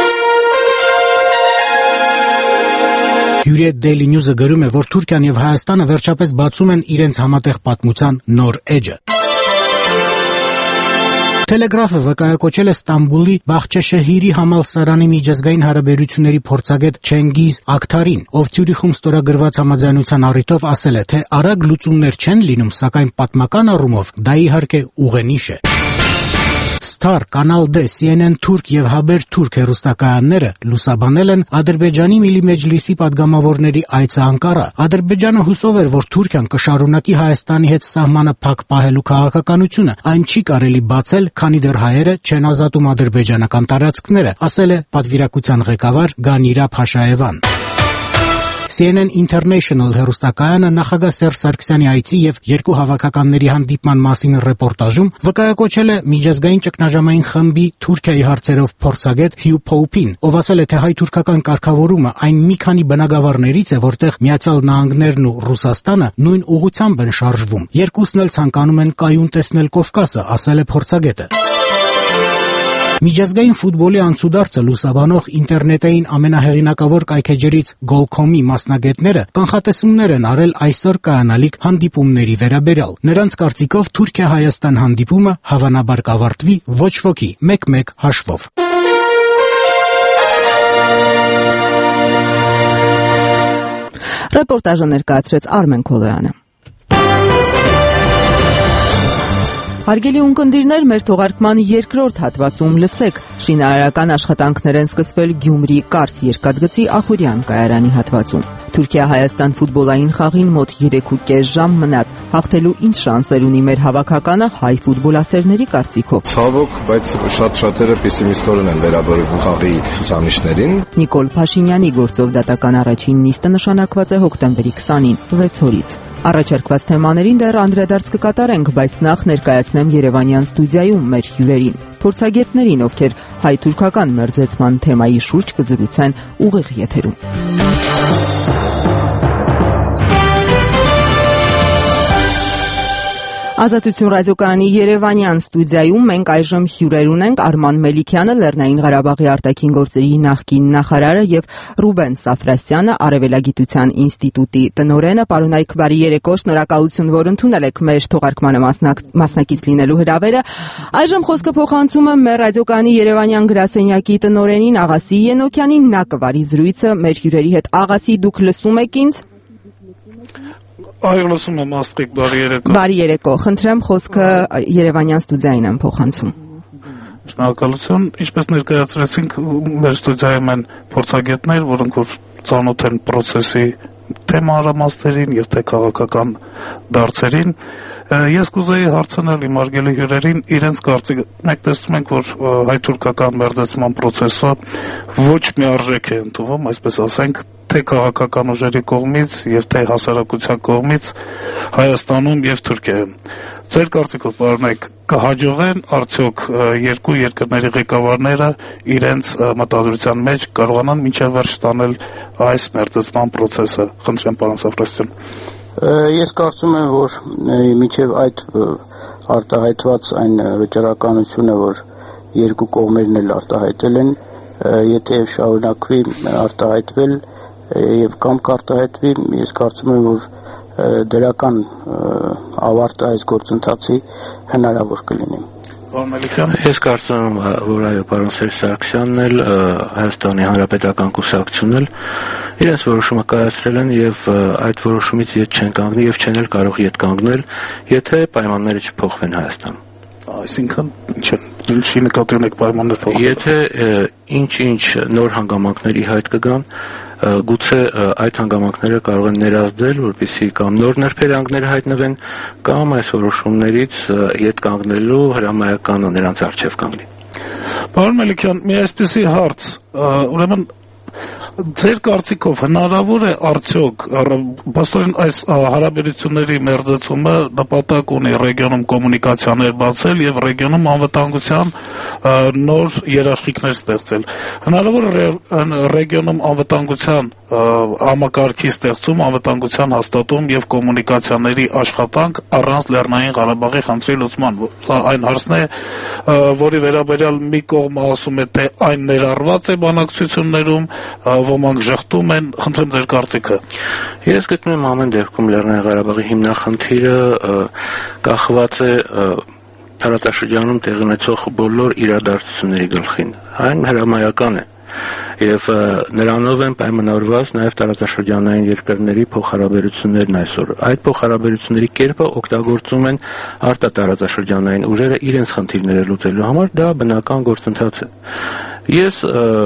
Hürriyet Daily News-ը գրում է, որ Թուրքիան եւ Հայաստանը վերջապես բացում են իրենց համատեղ պատմության նոր էջը։ Տելեգրաֆը վկայակոչել է Ստամբուլի Բախչեշեհիրի համալսարանի միջազգային հարաբերությունների փորձագետ Չենգիզ Ակթարին, ով Ցյուրիխում ստորագրված համաձայնության առիթով ասել է, թե արագ լուծումներ չեն լինում, սակայն պատմական առումով դա իհարկե ուղենիշ է։ Star, Canal D, CNN Թուրք եւ Haber Թուրք հեռուստակայանները լուսաբանել են Ադրբեջանի Միլի Մեջլիսի падգամավորների այցը Անկարա։ Ադրբեջանը հուսով էր, որ Թուրքիան կշարունակի Հայաստանի հետ սահմանը փակ պահելու քաղաքականությունը, այն չի կարելի բացել, քանի դեռ հայերը չեն ազատում ադրբեջանական տարածքները, ասել է պատվիրակության ղեկավար Գանիրա Փաշաևան։ CNN International հեռուստակայանը նախագահ Սերժ Սարգսյանի այցի եւ երկու հավաքականների հանդիպման մասին ռեպորտաժում վկայակոչել է միջազգային ճգնաժամային խմբի Թուրքիայի հարցերով փորձագետ Հյու Փոուփին, ով ասել է, թե հայ-թուրքական կարգավորումը այն մի քանի բնագավառներից է, որտեղ Միացյալ Նահանգներն ու Ռուսաստանը նույն ուղղությամբ են շարժվում։ Երկուսն էլ ցանկանում են կայուն տեսնել Կովկասը, ասել է փորձագետը։ Միջազգային ֆուտբոլի անցուդարձը լուսաբանող ինտերնետային ամենահեղինակավոր կայքեջերից Goal.com-ի մասնագետները կանխատեսումներ են արել այսօր կայանալիք հանդիպումների վերաբերյալ։ Նրանց կարծիքով Թուրքիա-Հայաստան հանդիպումը հավանաբար կավարտվի ոչ ոքի 1-1 հաշվով։ Ռեպորտաժը ներկայացրեց Արմեն Քոլոյանը։ Հարգելի ունկնդիրներ, մեր թողարկման երկրորդ հատվածում լսեք. շինարարական աշխատանքներ են սկսվել Գյումրի Կարս երկաթգծի Ախուրյան կայարանի հատվածում։ Թուրքիա-Հայաստան ֆուտբոլային խաղին մոտ 3.5 ժամ մնաց։ Հաղթելու ինչ շանսեր ունի մեր հավաքականը հայ ֆուտբոլասերների կարծիքով։ Ցավոք, բայց շատերը պեսիմիստորեն են վերաբերվում խաղի ցուցանիշներին։ Նիկոլ Փաշինյանի գործով դատական առաջին նիստը նշանակված է հոկտեմբերի 20-ին 6 օրից։ Առաջարկված թեմաներին դեռ անդրադարձ կկատարենք, բայց նախ ներկայացնեմ Երևանյան ստուդիայում մեր հյուրերին, փորձագետներին, ովքեր հայ-թուրքական մերձեցման թեմայի շուրջ կզրուցեն ուղիղ եթերում։ Ազատություն ռադիոկայանի Երևանյան ստուդիայում մենք այժմ հյուրեր ունենք Արման Մելիքյանը, Լեռնային Ղարաբաղի արտաքին գործերի նախկին նախարարը եւ Ռուբեն Սաֆրասյանը, Արևելագիտության ինստիտուտի տնօրենը։ Պարոնայք, բարի երեկո, շնորհակալություն, որ ընդունել եք մեր թողարկմանը մասնակից լինելու հրավերը։ Այժմ խոսքը փոխանցում եմ մեր ռադիոկայանի Երևանյան գրասենյակի տնօրենին Աղասի Ենոքյանին, նա կվարի զրույցը մեր հյուրերի հետ։ Աղասի, դուք լսում եք ինձ։ Այո, լսում եմ, Աստղիկ, բարի երեկո։ Բարի երեկո, խնդրեմ խոսքը Երևանյան ստուդիային եմ փոխանցում։ Շնորհակալություն, ինչպես ներկայացրեցինք, մեր ստուդիայում են փորձագետներ, որոնք որ ծանոթ են process-ի թեմանրամասներին եւ թե քաղաքական դարձերին։ Ես կուզեի հարցնել իմ արգելի հյուրերին իրենց կարծիքը։ Մենք տեսնում ենք, որ հայ-թուրքական մերձեցման process-ը ոչ միարժեք է ընդունվում, այսպես ասենք, թե քաղաքական ուժերի կողմից եւ թե հասարակության կողմից Հայաստանում եւ Թուրքիայում։ Ձեր կարծիքով, պարոնայք, կհաջողեն արդյոք երկու երկրների ղեկավարները իրենց մտադրության մեջ կարողանան մինչև վերջ տանել այս մերձեցման process-ը։ Խնդրեմ, պարոն Սաֆրասյան։ Ես կարծում եմ, որ մինչև այդ արտահայտված այն վճռականությունը, որ երկու կողմերն էլ արտահայտել են, եթե շարունակվի արտահայտվել եւ կամ կարտահայտվի, ես կարծում եմ, որ դրական ավարտը այս գործընթացի հնարավոր կլինի։ Ես կարծում եմ, որ այո, պարոն Սերժ Սարգսյանն էլ Հայաստանի Հանրապետական կուսակցությունն էլ իրենց որոշումը կայացրել են եւ այդ որոշումից ետ չեն կանգնի եւ չեն էլ կարող ետ կանգնել, եթե պայմանները չփոխվեն Հայաստանում։ Այսինքն ինչի նկատի ունեք պայմաններ փոխել։ Եթե ինչ-ինչ նոր հանգամանքների հայտ կգան, գուցե այդ հանգամանքները կարող են ներազդել, որպեսզի կամ նոր նրբերանգներ հայտնվեն, կամ այս որոշումներից ետ կանգնելու հրամայականը նրանց առջև կանգնի։ Պարոն Մելիքյան, մի այսպիսի հարց, ուրեմն ձեր կարծիքով հնարավոր է արդյոք բաստորեն այս հարաբերությունների մերձեցումը նպատակ ունի ռեգիոնում կոմունիկացիաներ բացել եւ ռեգիոնում անվտանգության նոր երաշխիքներ ստեղծել։ Հնարավոր է ռեգիոնում անվտանգության համակարգի ստեղծում, անվտանգության հաստատում եւ կոմունիկացիաների աշխատանք առանց Լեռնային Ղարաբաղի խնդրի լուծման։ Սա այն հարցն է, որի վերաբերյալ մի կողմը ասում է, թե այն ներառված է բանակցություններում, ոմանք ժխտում են, խնդրեմ ձեր կարծիքը։ Ես գտնում եմ ամեն դեպքում Լեռնային Ղարաբաղի հիմնախնդիրը կախված է տարածաշրջանում տեղի ունեցող բոլոր իրադարձությունների գլխին։ Այն հրամայական է եւ նրանով են պայմանավորված նաեւ տարածաշրջանային երկրների փոխհարաբերություններն այսօր։ Այդ փոխհարաբերությունների կերպը օգտագործում են արտատարածաշրջանային ուժերը իրենց խնդիրները լուծելու համար, դա բնական գործընթաց է։ Ես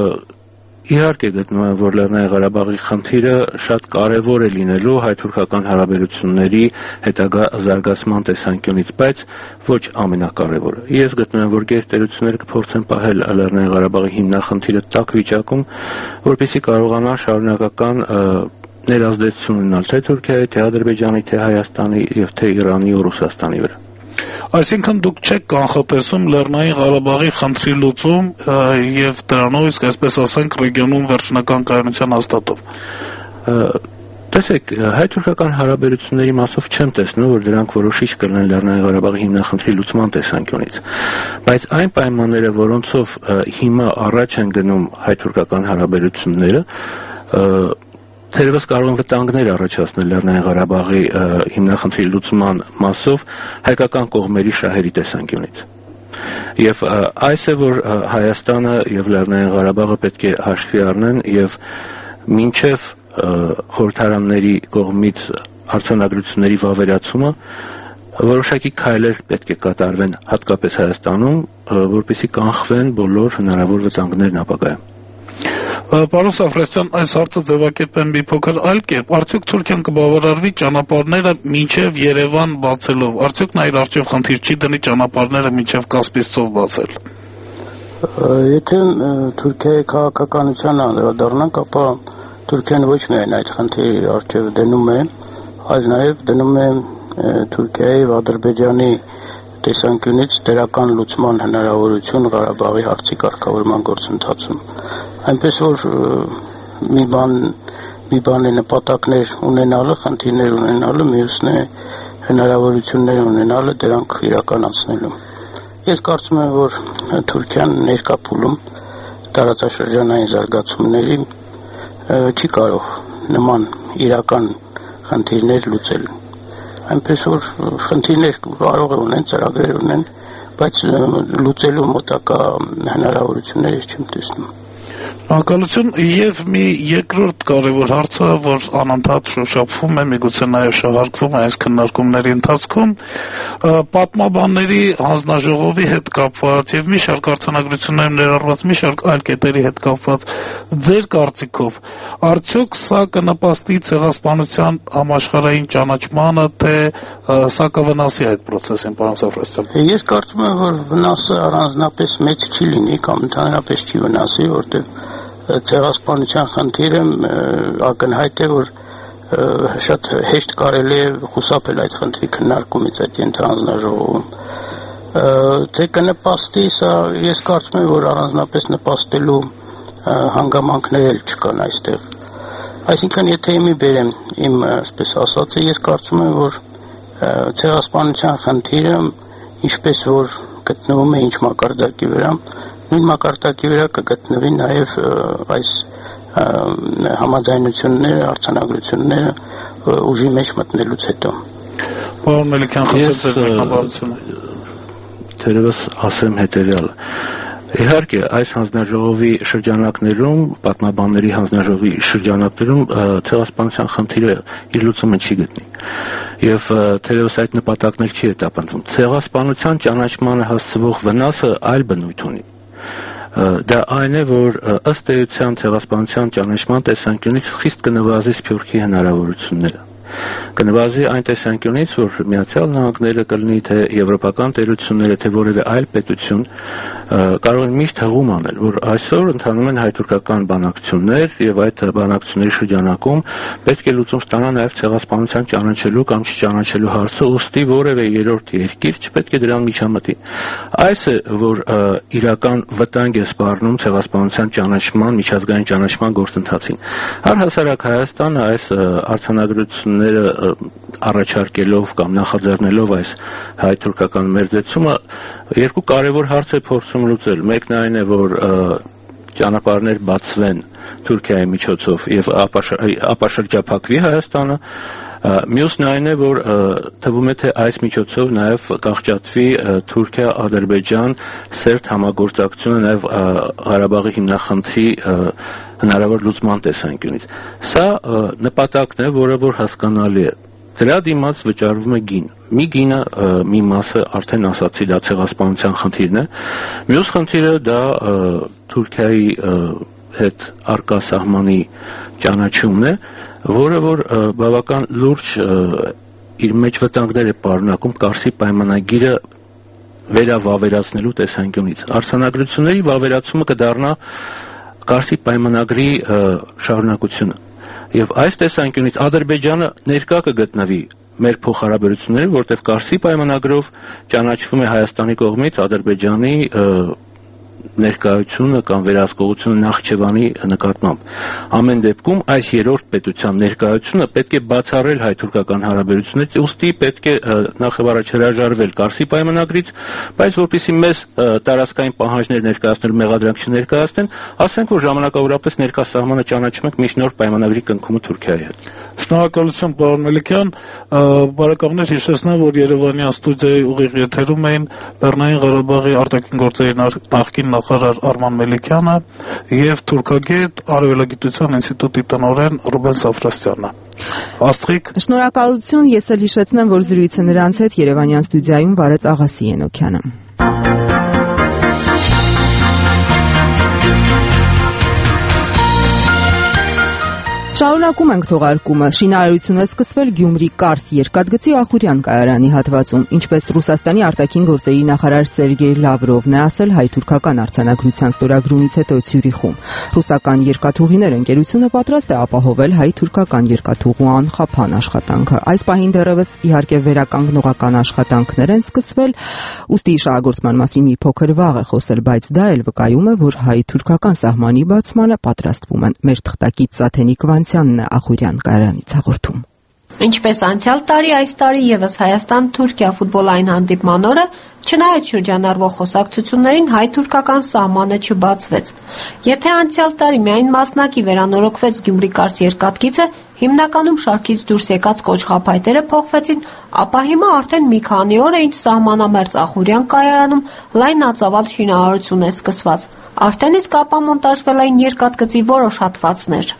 իհարկե գտնում եմ, որ Լեռնային Ղարաբաղի խնդիրը շատ կարևոր է լինելու հայ-թուրքական հարաբերությունների հետագա զարգացման տեսանկյունից, բայց ոչ ամենակարևորը։ Ես գտնում եմ, որ գերտերությունները կփորձեն պահել Լեռնային Ղարաբաղի հիմնախնդիրը տաք վիճակում, որպեսզի կարողանան շարունակական ներազդեցություն ունենալ թե Թուրքիայի, թե Ադրբեջանի, թե Հայաստանի եւ թե Իրանի ու Ռուսաստանի վրա։ Այսինքն դուք չեք կանխատեսում Լեռնային Ղարաբաղի խնդրի լուծում եւ դրանով իսկ այսպես ասենք ռեգիոնում վերջնական կայունության հաստատում։ Տեսեք, հայ-թուրքական հարաբերությունների մասով չեմ տեսնում, որ դրանք որոշիչ կլինեն Լեռնային Ղարաբաղի հիմնախնդրի լուծման տեսանկյունից, բայց այն պայմանները, որոնցով հիմա առաջ են գնում հայ-թուրքական հարաբերությունները, թերևս կարող են վտանգներ առաջացնել Լեռնային Ղարաբաղի հիմնախնդրի լուծման մասով հայկական կողմերի շահերի տեսանկյունից։ Եվ այս է, որ Հայաստանը եւ Լեռնային Ղարաբաղը պետք է հաշվի առնեն եւ մինչեւ խորհրդարանների կողմից արձանագրությունների վավերացումը որոշակի քայլեր պետք է կատարվեն հատկապես Հայաստանում, որպեսզի կանխվեն բոլոր հնարավոր վտանգներն ապագայում։ Պարոն Սաֆրասյան, այս հարցը ձևակերպեմ մի փոքր այլ կերպ։ Արդյոք Թուրքիան կբավարարվի ճանապարհները մինչև Երևան բացելով։ Արդյոք նա իր առջև խնդիր չի դնի ճանապարհները մինչև Կասպից ծով բացել։ Եթե Թուրքիայի քաղաքականությանը անդրադառնանք, ապա Թուրքիան ոչ միայն այդ խնդիրի առջև դնում է, այլ նաև դնում է Թուրքիայի եւ Ադրբեջանի տեսանկյունից դրական լուծման հնարավորություն Ղարաբաղի հարցի կարգավորման գործընթացում։ Այնպես որ մի բան է նպատակներ ունենալը, խնդիրներ ունենալը, մյուսն է հնարավորություններ ունենալը դրանք իրականացնելու։ Ես կարծում եմ, որ Թուրքիան ներկա փուլում տարածաշրջանային զարգացումների չի կարող նման իրական խնդիրներ լուծել։ Այնպես որ խնդիրներ կարող է ունեն, ծրագրեր ունեն, բայց լուծելու մոտակա հնարավորություններ ես չեմ տեսնում։ Անկալություն եւ մի երկրորդ կարևոր հարցը, որ անընդհատ շոշափվում է, միգուցե նաեւ շահարկվում է այս քննարկումների ընթացքում, պատմաբանների հանձնաժողովի հետ կապված եւ մի շարք արձանագրություններ ներառված մի շարք այլ կետերի հետ կապված ձեր կարծիքով արդյոք սա կնպաստի ցեղասպանության համաշխարհային ճանաչմանը, թե սա կվնասի այդ process-ին, պարոն Սաֆրասյան։ Ես կարծում եմ, որ վնասը առանձնապես մեծ չի լինի կամ ընդհանրապես չի վնասի, որտեղ ցեղասպանության խնդիրը ակնհայտ է, որ շատ հեշտ կարելի է խուսափել այդ խնդրի քննարկումից այդ ենթահանձնաժողովում։ Թե կնպաստի, սա ես կարծում եմ, որ առանձնապես նպաստելու հանգամանքներ էլ չկան այստեղ։ Այսինքն, եթե իմի բերեմ իմ այսպես ասածը, ես կարծում եմ, որ ցեղասպանության խնդիրը ինչպես որ գտնվում է ինչ մակարդակի վրա, նույն մակարդակի վրա կգտնվի նաև այս համաձայնությունները, արձանագրությունները ուժի մեջ մտնելուց հետո։ Պարոն Մելիքյան, խնդրեմ ձեր մեկնաբանությունը։ Թերևս ասեմ հետևյալը։ Իհարկե, այս հանձնաժողովի շրջանակներում, պատմաբանների հանձնաժողովի շրջանակներում ցեղասպանության խնդիրը իր լուծումը չի գտնի։ Եվ թերևս այդ նպատակն էլ չի հետապնդվում։ Ցեղասպանության ճանաչմանը հասցվող վնասը այլ բնույթ ունի։ Դա այն է, որ ըստ էության ցեղասպանության ճանաչման տեսանկյունից խիստ կնվազի Սփյուռքի հնարավորությունները։ Կնվազի այն տեսանկյունից, որ Միացյալ Նահանգները կլինի, թե եվրոպական տերությունները, թե որևէ այլ պետություն կարող են միշտ հղում անել, որ այսօր ընթանում են հայ-թուրքական բանակցություններ եւ այդ բանակցությունների շրջանակում պետք է լուծում ստանա նաեւ ցեղասպանության ճանաչելու կամ չճանաչելու հարցը, ուստի որևէ երրորդ երկիր չպետք է դրան միջամտի։ Այս է, որ իրական վտանգ է սպառնում ցեղասպանության ճանաչման, միջազգային ճանաչման գործընթացին։ Առհասարակ Հայաստանը այս արձանագրությունները առաջարկելով կամ նախաձեռնելով այս հայ-թուրքական մերձեցումը երկու կարևոր հարց է փորձում լուծել։ Մեկն այն է, որ ճանապարհներ բացվեն Թուրքիայի միջոցով եւ ապաշրջափակվի Հայաստանը, մյուսն այն է, որ թվում է, թե այս միջոցով նաեւ կաղճատվի Թուրքիա-Ադրբեջան սերտ համագործակցությունը նաեւ Ղարաբաղի հիմնախնդրի հնարավոր լուծման տեսանկյունից։ Սա նպատակն է, որը որ հասկանալի է։ Դրա դիմաց վճարվում է գին։ Մի գինը, մի մասը արդեն ասացի, դա ցեղասպանության խնդիրն է։ Մյուս խնդիրը դա Թուրքիայի հետ արկա սահմանի ճանաչումն է, որը որ բավական լուրջ իր մեջ վտանգներ է պարունակում Կարսի պայմանագիրը վերավավերացնելու տեսանկյունից։ Արձանագրությունների վավերացումը կդառնա Կարսի պայմանագրի շարունակությունը։ Եվ այս տեսանկյունից Ադրբեջանը ներկա կգտնվի մեր փոխհարաբերությունները, որտեղ Կարսի պայմանագրով ճանաչվում է Հայաստանի կողմից Ադրբեջանի ներկայությունը կամ վերահսկողությունը Նախճեվանի նկատմամբ։ Ամեն դեպքում այս երրորդ պետության ներկայությունը պետք է բացառել հայ-թուրքական հարաբերություններից, ուստի պետք է նախ եւ առաջ հրաժարվել Կարսի պայմանագրից, բայց որպեսզի մեզ տարածքային պահանջներ ներկայացնելու մեղադրանք չներկայացնեն, ասենք որ ժամանակավորապես ներկա սահմանը ճանաչում ենք մի նոր պայմանագրի կնքումը Թուրքիայի հետ։ Շնորհակալություն, պարոն Մելիքյան, բարեկամներ, հիշեցնեմ, որ Երևանյան ստուդիայի ուղիղ եթերում էին Լեռնային Ղարաբաղի արտաքին գործերի նախկին նախարար Արման Մելիքյանը եւ թուրքագետ Արևելագիտության ինստիտուտի տնօրեն Ռուբեն Սաֆրասյանը։ Աստղիկ, շնորհակալություն, ես էլ հիշեցնեմ, որ զրույցը նրանց հետ Երևանյան ստուդիայում վարեց Աղասի Ենոքյանը։ Շարունակում ենք թողարկումը։ Շինարարություն է սկսվել Գյումրի-Կարս երկաթգծի Ախուրյան կայարանի հատվածում, ինչպես Ռուսաստանի արտաքին գործերի նախարար Սերգեյ Լավրովն է ասել հայ-թուրքական արձանագրության ստորագրումից հետո Ցյուրիխում։ Ռուսական երկաթուղիներ ընկերությունը պատրաստ է ապահովել հայ-թուրքական երկաթուղու անխափան աշխատանքը։ Այս պահին դեռևս իհարկե վերականգնողական աշխատանքներ են սկսվել, ուստի շահագործման մասին մի փոքր վաղ է խոսել, բայց դա էլ վկայում է, որ հայ-թուրքական սահմանի բացմանը պատրաստվում են։ Մեր թղթակից Սաթենիկ Վանցյանն է Ախուրյան կայարանից հաղորդում։ Ինչպես անցյալ տարի, այս տարի եւս Հայաստան-Թուրքիա ֆուտբոլային հանդիպման օրը, չնայած շրջանառվող խոսակցություններին, հայ-թուրքական սահմանը չբացվեց։ Եթե անցյալ տարի միայն մասնակի վերանորոգվեց Գյումրի-Կարս երկաթգիծը, հիմնականում շարքից դուրս եկած կոճղափայտերը փոխվեցին, ապա հիմա արդեն մի քանի օր է ինչ սահմանամերձ Ախուրյան կայարանում լայնածավալ շինարարություն է սկսված։ Արդեն իսկ ապամոնտաժվել էին երկաթգծի որոշ հատվածներ։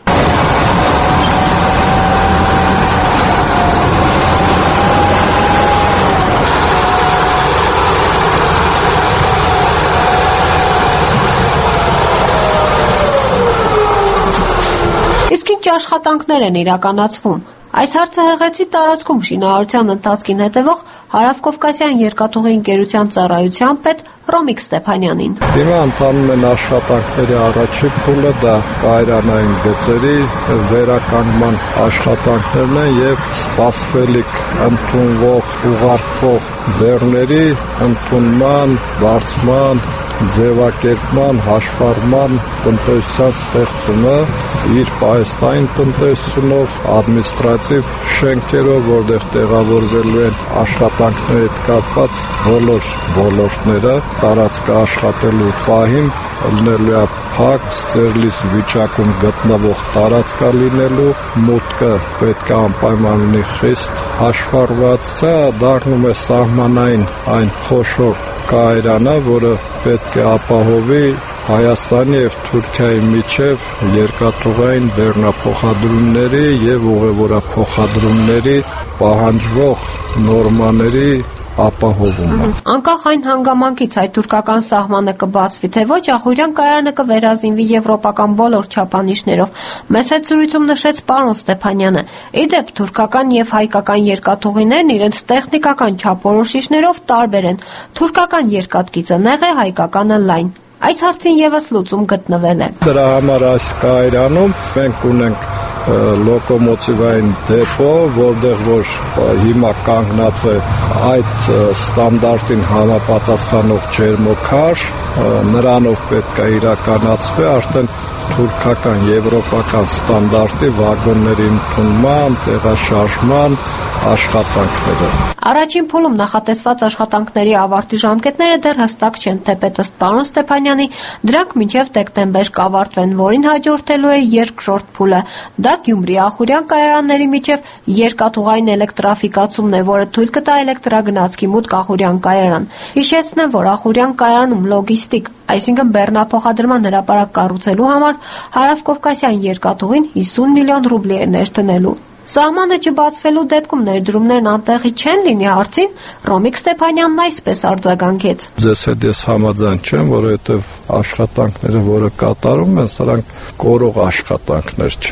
Իսկ ինչ աշխատանքներ են իրականացվում։ Այս հարցը հղեցի տարածքում շինարարության ընթացքին հետևող Հարավկովկասյան երկաթուղի ընկերության ծառայության պետ Ռոմիկ Ստեփանյանին։ Հիմա ընթանում են աշխատանքների առաջին փուլը, դա կայարանային գծերի վերականգնման աշխատանքներն են եւ սպասվելիք ընդունվող ուղարկվող բեռների ընդունման, բարձման, ձևակերպման, հաշվառման տնտեսության ստեղծումը իր պահեստային տնտեսությունով, ադմինիստրատիվ շենքերով, որտեղ տեղավորվելու են աշխատանքների հետ կապված բոլոր ոլորտները, տարածքը աշխատելու պահին լինելու է փակ, ստերլիս վիճակում գտնվող տարածքա լինելու, մուտքը պետք է անպայման լինի խիստ հաշվառված, սա դառնում է սահմանային այն խոշոր կայարանը, որը պետք է ապահովի Հայաստանի եւ Թուրքիայի միջև երկաթուղային բեռնափոխադրումների եւ ուղևորափոխադրումների պահանջվող նորմաների ապահովումը։ Անկախ այն հանգամանքից հայ-թուրքական սահմանը կբացվի, թե ոչ, Ախուրյան կայարանը կվերազինվի եվրոպական բոլոր չափանիշներով։ Մեծ հետ զրույցում նշեց պարոն Ստեփանյանը։ Իդեպ թուրքական եւ հայկական երկաթուղիներն իրենց տեխնիկական չափորոշիչներով տարբեր են։ Թուրքական երկաթգիծը նեղ է, հայկականը լայն։ Այս հարցին եւս լուծում գտնվել է։ Դրա համար այս կայարանում մենք ունենք լոկոմոտիվային դեպո, որտեղ որ հիմա կանգնած է այդ ստանդարտին համապատասխանող ջերմոքար, նրանով պետք է իրականացվի արդեն թուրքական եվրոպական ստանդարտի վագոնների ընդունման, տեղաշարժման աշխատանքները։ Առաջին փուլում նախատեսված աշխատանքների ավարտի ժամկետները դեռ հստակ չեն, թեպետ ըստ պարոն Ստեփանյանի, դրանք մինչև դեկտեմբեր կավարտվեն, որին հաջորդելու է երկրորդ փուլը։ Դա Գյումրի-Ախուրյան կայարանների միջև երկաթուղային էլեկտրաֆիկացումն է, որը թույլ կտա էլեկտրագնացքի մուտք Ախուրյան կայարան։ Հիշեցնեմ, որ Ախուրյան կայարանում լոգիստիկ, այսինքն բեռնափոխադրման հրապարակ կառուցելու համար Հարավկովկասյան երկաթուղին 50 միլիոն ռուբլի է ներդնելու։ Սահմանը չբացվելու դեպքում ներդրումներն անտեղի չեն լինի հարցին, Ռոմիկ Ստեփանյանն այսպես արձագանքեց։ Ձեզ հետ ես համաձայն չեմ, որովհետև աշխատանքները, որը կատարում են, սրանք կորող աշխատանքներ չեն։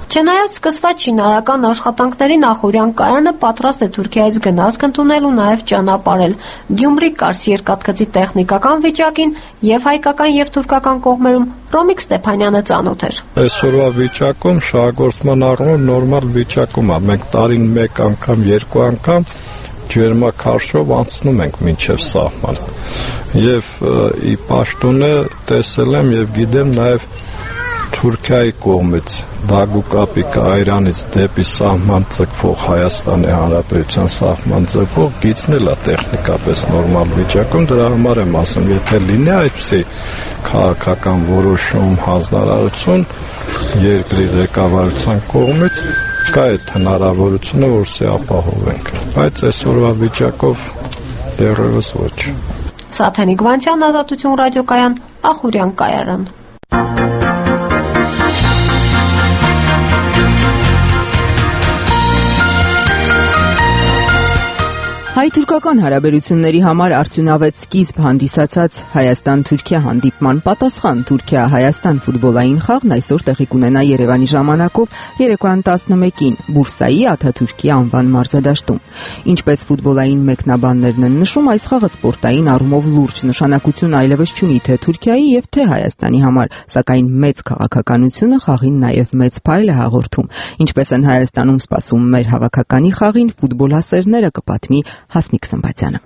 Չնայած սկսված շինարարական աշխատանքների Նախորյան կայարանը պատրաստ է Թուրքիայից գնացք ընդունել ու նաև ճանապարհել Գյումրի-Կարս երկաթգծի տեխնիկական վիճակին եւ հայկական եւ թուրքական կողմերում Ռոմիկ Ստեփանյանը ծանոթ էր։ Այսօրվա վիճակում շահագործման առումով նորմալ վիճակում է։ Մենք տարին 1 անգամ, 2 անգամ ջերմաքարշով անցնում ենք մինչև սահման։ Եվ ի պաշտոնը տեսել եմ եւ գիտեմ նաեւ Թուրքիայի կողմից Դագուկապի Կայրանից դեպի սահման ձգվող Հայաստանի Հանրապետության սահման ձգվող գիծնել է տեխնիկապես նորմալ վիճակում, դրա համար եմ ասում, եթե լինի այդպիսի քաղաքական որոշում, հանձնարարություն երկրի ղեկավարության կողմից, կա այդ հնարավորությունը, որ սա ապահովենք, բայց այսօրվա վիճակով դեռևս ոչ։ Սաթենիկ Վանցյան, Ազատություն ռադիոկայան, Ախուրյան կայարան։ Հայ-թուրքական հարաբերությունների համար արդյունավետ սկիզբ հանդիսացած Հայաստան-Թուրքիա հանդիպման պատասխան Թուրքիա-Հայաստան ֆուտբոլային խաղն այսօր տեղի կունենա Երևանի ժամանակով երեկոյան 11-ին Բուրսայի Աթաթուրքի անվան մարզադաշտում։ Ինչպես ֆուտբոլային մեկնաբաններն են նշում, այս խաղը սպորտային առումով լուրջ նշանակություն այլևս չունի թե Թուրքիայի եւ թե Հայաստանի համար, սակայն մեծ քաղաքականությունը խաղին նաեւ մեծ փայլ է հաղորդում։ Ինչպես են Հայաստանում սպասում մեր հավաքականի խաղին, ֆուտբոլասերները կպատմի Հասմիկ Սմբատյանը։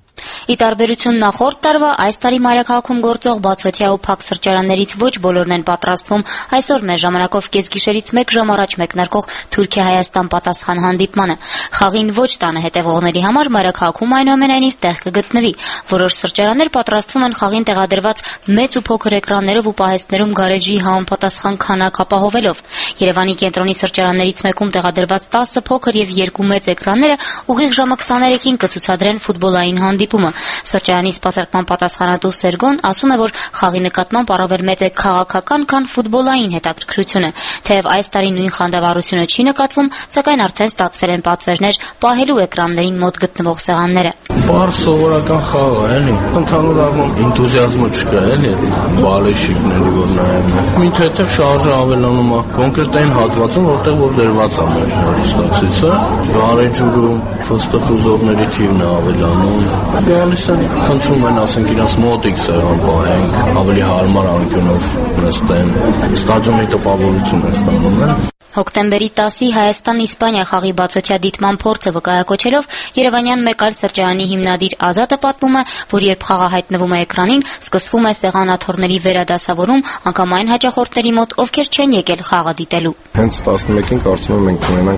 Ի տարբերություն նախորդ տարվա, այս տարի մայրաքաղաքում գործող բացօթյա ու փակ սրճարաններից ոչ բոլորն են պատրաստվում այսօր մեր ժամանակով կեսգիշերից 1 ժամ առաջ մեկնարկող Թուրքիա-Հայաստան պատասխան հանդիպմանը։ Խաղին ոչ տանը հետևողների համար մայրաքաղաքում այնուամենայնիվ տեղ կգտնվի։ Որոշ սրճարաններ պատրաստվում են խաղին տեղադրված մեծ ու փոքր էկրաններով ու պահեստներում գարեջի համապատասխան քանակ ապահովելով։ Երևանի կենտրոնի սրճարաններից մեկում տեղադրված 10 փոքր եւ 2 մեծ էկրանները ուղիղ ժամը 23-ին կցուցադրեն ֆուտբոլային հանդիպումը։ Սրճարանի սպասարկման պատասխանատու Սերգոն ասում է, որ խաղի նկատմամբ առավել մեծ է քաղաքական, քան ֆուտբոլային հետաքրքրությունը։ Թեև այս տարի նույն խանդավառությունը չի նկատվում, սակայն արդեն ստացվել են պատվերներ պահելու էկրաններին մոտ գտնվող սեղանները։ Բարձ սովորական խաղ է, էլի։ Ընդհանուր առմամբ энտուզիազմը չկա, էլի, բալեշիկների որ նայում են։ Մինչ հետև շարժը ավելանում է կոնկրետ այն հատվածում, որտեղ որ դրված է մեր հեռուստացույցը, գարեջուրում ֆստխուզողների թիվն է ավելանում։ Գալիս են, խնդրում են, ասենք, իրենց մոտիկ սեղան պահենք, ավելի հարմար անկյունով նստեն, ստադիոնի տպավորություն է ստանում։ Հոկտեմբերի 10-ի Հայաստան-Իսպանիա խաղի բացօթյա դիտման փորձը վկայակոչելով Երևանյան մեկ այլ սրճարանի հիմնադիր Ազատը պատմում է, որ երբ խաղը հայտնվում է էկրանին, սկսվում է սեղանաթոռների վերադասավորում անգամ այն հաճախորդների մոտ, ովքեր չեն եկել խաղը դիտելու։ Հենց 11-ին կարծում եմ մենք ունենանք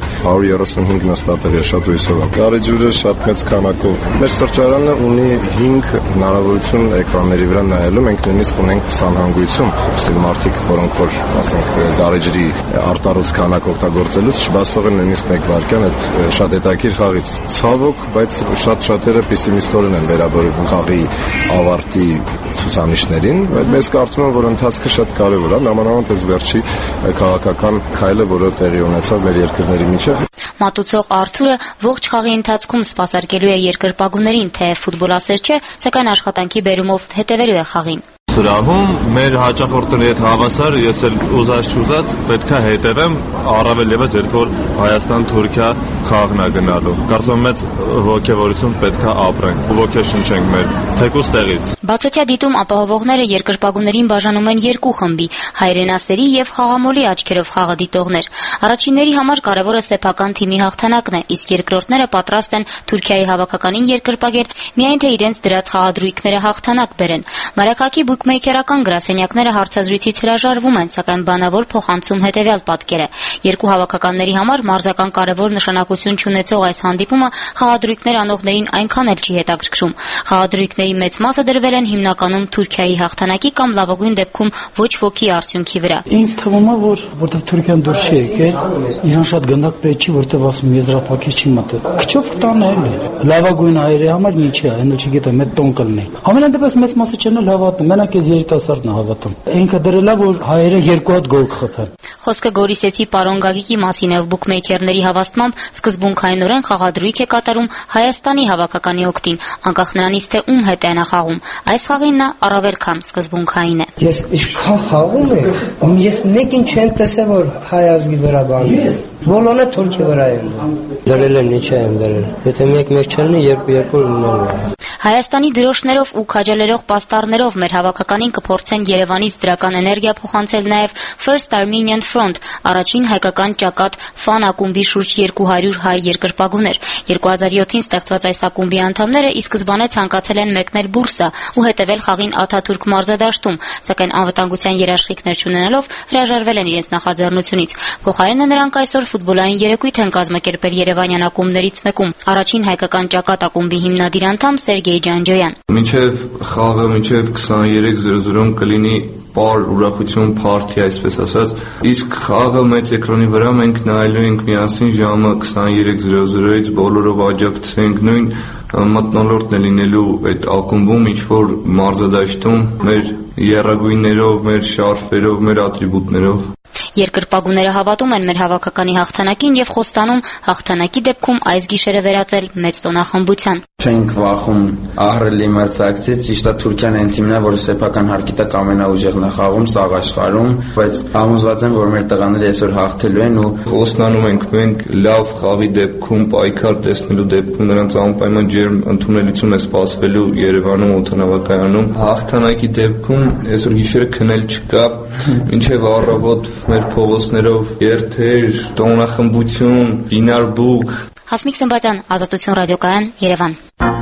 135 նստատեր, շատ հույսով եմ։ Գարեջուրը շատ մեծ քանակով։ Մեր սրճարանը ունի 5 հնարավորություն էկրանների վրա նայելու, մենք նույնիսկ ունենք 20 հանգույցում, ասել մարդիկ, որոնք որ, ասենք, գարեջրի արտարոց քանակ օգտագործելուց չբացող են նույնիսկ 1 վայրկյան այդ շատ հետաքրքիր խաղից։ Ցավոք, բայց շատերը պեսիմիստորեն են վերաբերվում խաղի ավարտի ցուցանիշներին, բայց ես կարծում եմ, որ ընթացքը շատ կարևոր է, նամանավանդ այս վերջի քաղաքական քայլը, որը տեղի ունեցավ մեր երկրների միջև։ Մատուցող Արթուրը ողջ խաղի ընթացքում սպասարկելու է երկրպագուներին, թե ֆուտբոլասեր չէ, սակայն աշխատանքի բերումով հետևելու է խաղին։ Սրահում մեր հաճախորդների հետ հավասար ես էլ ուզած պետքա հետևեմ առավել եւս երբ որ Հայաստան-Թուրքիա խաղն է գնալու։ Կարծում եմ մեծ ոգևորություն պետքա ապրենք, ոգեշնչենք մեր թեկուզ տեղից։ Բացօթյա դիտում ապահովողները երկրպագուներին բաժանում են 2 խմբի՝ հայրենասերի եւ խաղամոլի աչքերով խաղը դիտողներ։ Առաջինների համար կարևորը սեփական թիմի հաղթանակն է, իսկ երկրորդները պատրաստ են Թուրքիայի հավաքականին երկրպագել, միայն թե իրենց դրած խաղադրույքները հաղթանակ բերեն։ Մարաքակի բուկմեյքերական գրասենյակները հարցազրույցից հրաժարվում են, սակայն բանավոր փոխանցում հետևյալ պատկերը։ Երկու հավաքականների համար մարզական կարևոր նշանակություն չունեցող այս հանդիպումը խաղադրույքներ անողներին այնքան էլ չի հետաքրքրում։ Խաղադրույքների մեծ մասը դրվել են հիմնականում Թուրքիայի հաղթանակի կամ լավագույն դեպքում ոչ ոքի արդյունքի վրա։ Ինձ թվում է, որ որտեղ Թուրքիան դուրս չի եկել, իրան շատ գնդակ պետք չի, որտեղ ասում եզրափակիչ չի մտել։ Քչով կտանը էլի։ Լավագույն հայերի համար մի չի, այնու չգիտեմ, այդ տոն կլինի։ Ամենայն դեպս մեծ մասը չեն էլ հավատում, մենակ այս երիտասարդն է հավատում։ Ինքը դրելա, որ հայերը 2 հատ գոլ կխփեն։ Խոսքը Գորիսեցի պարոն Գագիկի մասին է, բուկմեյքերների հավաստմամբ սկզբունքայինորեն խաղադրույք է կատարում Հայաստանի հավաքականի օգտին, անկախ նրանից թե ում հետ է նա խաղում։ Այս խաղին նա առավել քան սկզբունքային է։ Ես ինչքան խաղում եմ, ես մեկին չեմ տեսել, որ հայ ազգի վրա բանի։ Բոլորը թուրքի վրա են։ Դրել են, ինչա եմ դրել։ Եթե մեկ չլինի, 2-2 լինելու։ Հայաստանի դրոշներով ու քաջալերող պաստառներով մեր հավաքականին կփորձեն Երևանից դրական էներգիա փոխանցել նաև First Armenian Front, առաջին հայկական ճակատ ֆան ակումբի շուրջ 200 հայ երկրպագուներ։ 2007-ին ստեղծված այս ակումբի անդամները ի սկզբանե ցանկացել են մեկնել Բուրսա ու հետևել խաղին Աթաթուրք մարզադաշտում, սակայն անվտանգության երաշխիքներ չունենալով հրաժարվել են իրենց նախաձեռնությունից։ Փոխարենը նրանք այսօր ֆուտբոլային երեկույթ են կազմակերպել երևանյան ակումբներից մեկում։ Առաջին հայկական ճակատ ակումբի հիմնադիր անդամ Սերգեյ Ջանջոյան։ Մինչև խաղը, մինչև 23:00-ում կլինի պար ուրախություն փարթի, այսպես ասած, իսկ խաղը մեծ էկրանի վրա մենք նայելու ենք միասին ժամը 23:00-ից բոլորով աջակցենք նույն մթնոլորտն է լինելու այդ ակումբում, ինչ որ մարզադաշտում մեր եռագույններով, մեր շարֆերով, մեր ատրիբուտներով։ Երկրպագուները հավատում են մեր հավաքականի հաղթանակին եւ խոստանում հաղթանակի դեպքում այս գիշերը վերածել մեծ տոնախմբության։ Չենք վախում ահռելի մրցակցից, ճիշտ է Թուրքիան այն թիմն է, որը սեփական հարկի տակ ամենաուժեղ նախաղում սաղ աշխարհում, բայց համոզված եմ, որ մեր տղաները այսօր հաղթելու են ու խոստանում ենք մենք լավ խաղի դեպքում, պայքար տեսնելու դեպքում նրանց անպայման ջերմ ընդունելություն է սպասվելու Երևանում օդանավակայանում։ Հաղթանակի դեպքում այսօր գիշերը քնել չկա, մինչև առավոտ մեր փողոցներով երթեր, տոնախմբություն, գինարբուկ։ Հասմիկ Սմբատյան, Ազատություն ռադիոկայան, Երևան։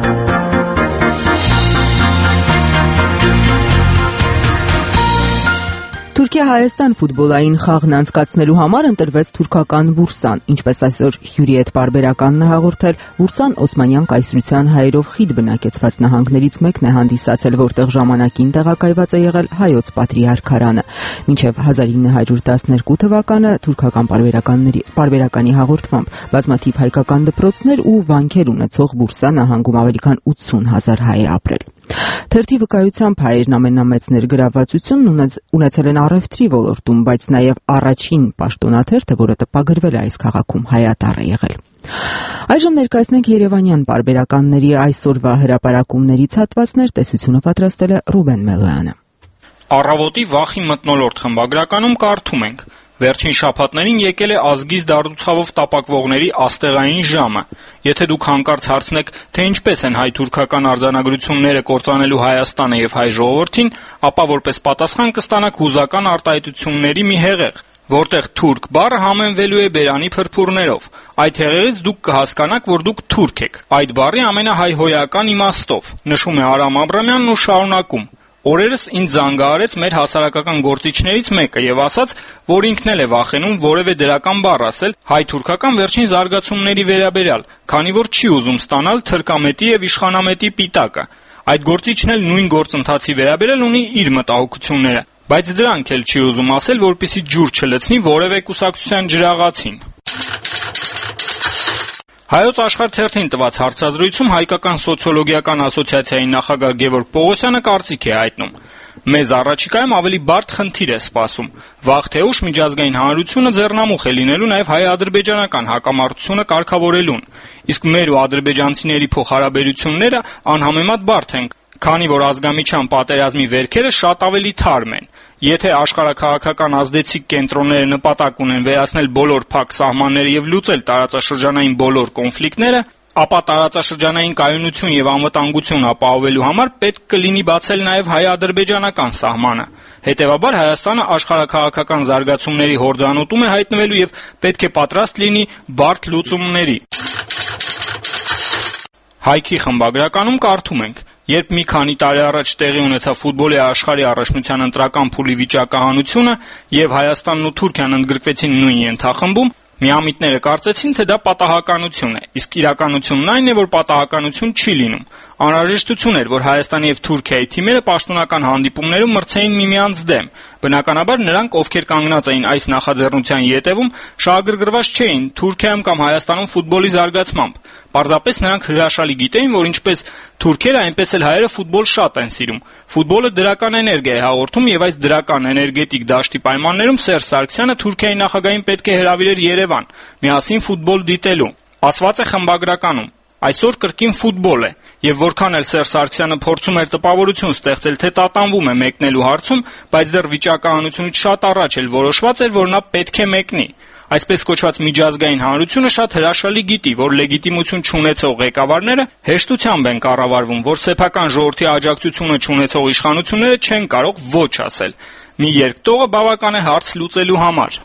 Թուրքիա-Հայաստան ֆուտբոլային խաղն անցկացնելու համար ընտրվեց թուրքական Բուրսան, ինչպես այսօր հյուրի հետ պարբերականն է հաղորդել, Բուրսան Օսմանյան կայսրության հայերով խիտ բնակեցված նահանգներից մեկն է հանդիսացել, որտեղ ժամանակին տեղակայված է եղել հայոց պատրիարքարանը։ Մինչև 1912 թվականը թուրքական պարբերականի հաղորդմամբ բազմաթիվ հայկական դպրոցներ ու վանքեր ունեցող Բուրսա նահանգում ավելի քան 80,000 հայ է ապրել։ Թերթի վկայությամբ հայերն ամենամեծ ներգրավվածությունն ունեցել են առևտրի ոլորտում, բայց նաև առաջին պաշտոնաթերթը, որը տպագրվել է այս քաղաքում, հայատառ է եղել։ Այժմ ներկայացնենք երևանյան պարբերականների այսօրվա հրապարակումներից հատվածներ, տեսությունը պատրաստել է Ռուբեն Մելոյանը։ Առավոտի վախի մթնոլորտ խմբագրականում կարդում ենք. Վերջին շաբաթներին եկել է ազգից դառնուցավով տապակվողների աստեղային ժամը։ Եթե դուք հանկարծ հարցնեք, թե ինչպես են հայ-թուրքական արձանագրությունները կործանելու Հայաստանը եւ հայ ժողովրդին, ապա որպես պատասխան կստանաք հուզական արտահայտությունների մի հեղեղ, որտեղ թուրք բառը համեմվելու է բերանի փրփուրներով։ Այդ հեղեղից դուք կհասկանաք, որ դուք թուրք եք, այդ բառի ամենահայհոյական իմաստով, նշում է Արամ Աբրամյանն ու շարունակում. Օրերս ինձ զանգահարեց մեր հասարակական գործիչներից մեկը եւ ասաց, որ ինքն էլ է վախենում որևէ դրական բառ ասել հայ-թուրքական վերջին զարգացումների վերաբերյալ, քանի որ չի ուզում ստանալ թրքամետի եւ իշխանամետի պիտակը։ Այդ գործիչն էլ նույն գործընթացի վերաբերյալ ունի իր մտահոգությունները, բայց դրանք էլ չի ուզում ասել, որպեսզի ջուր չլցնի որևէ կուսակցության ջրաղացին։ Հայոց աշխարհ թերթին տված հարցազրույցում Հայկական սոցիոլոգիական ասոցիացիայի նախագահ Գևորգ Պողոսյանը կարծիք է հայտնում. Մեզ առաջիկայում ավելի բարդ խնդիր է սպասում։ Վաղ թե ուշ միջազգային հանրությունը ձեռնամուխ է լինելու նաև հայ-ադրբեջանական հակամարտությունը կարգավորելուն, իսկ մեր ու ադրբեջանցիների փոխհարաբերությունները անհամեմատ բարդ են, քանի որ ազգամիջյան պատերազմի վերքերը շատ ավելի թարմ են։ Եթե աշխարհաքաղաքական ազդեցիկ կենտրոնները նպատակ ունեն վերացնել բոլոր փակ սահմանները եւ լուծել տարածաշրջանային բոլոր կոնֆլիկտները, ապա տարածաշրջանային կայունություն եւ անվտանգություն ապահովելու համար պետք կլինի բացել նաեւ հայ-ադրբեջանական սահմանը։ Հետևաբար Հայաստանը աշխարհաքաղաքական զարգացումների հորձանուտում է հայտնվելու եւ պետք է պատրաստ լինի բարդ լուծումների։ Հայքի խմբագրականում կարդում ենք. Երբ մի քանի տարի առաջ տեղի ունեցավ ֆուտբոլի աշխարհի առաջնության ընտրական փուլի վիճակահանությունը եւ Հայաստանն ու Թուրքիան ընդգրկվեցին նույն ենթախմբում, միամիտները կարծեցին, թե դա պատահականություն է, իսկ իրականությունն այն է, որ պատահականություն չի լինում։ Անհրաժեշտություն էր, որ Հայաստանի եւ Թուրքիայի թիմերը պաշտոնական հանդիպումներում մրցեին միմյանց դեմ։ Բնականաբար նրանք, ովքեր կանգնած էին այս նախաձեռնության ետևում, շահագրգռված չէին Թուրքիայում կամ Հայաստանում ֆուտբոլի զարգացմամբ։ Պարզապես նրանք հրաշալի գիտեին, որ ինչպես թուրքերը, այնպես էլ հայերը ֆուտբոլ շատ են սիրում։ Ֆուտբոլը դրական էներգիա է հաղորդում եւ այս դրական էներգետիկ դաշտի պայմաններում Սերժ Սարգսյանը Թուրքիայի նախագահին պետք է հրավիրեր Երևան, միասին ֆուտբոլ դիտելու։ Ասված է խմբագրականում. Այսօր կրկին ֆուտբոլ է։ Եվ որքան էլ Սերժ Սարգսյանը փորձում էր տպավորություն ստեղծել, թե տատանվում է մեկնելու հարցում, բայց դեռ վիճակահանությունից շատ առաջ էլ որոշված էր, որ նա պետք է մեկնի։ Այսպես կոչված միջազգային հանրությունը շատ հրաշալի գիտի, որ լեգիտիմություն չունեցող ղեկավարները հեշտությամբ են կառավարվում, որ սեփական ժողովրդի աջակցությունը չունեցող իշխանությունները չեն կարող ոչ ասել։ Մի երկտողը բավական է հարց լուծելու համար։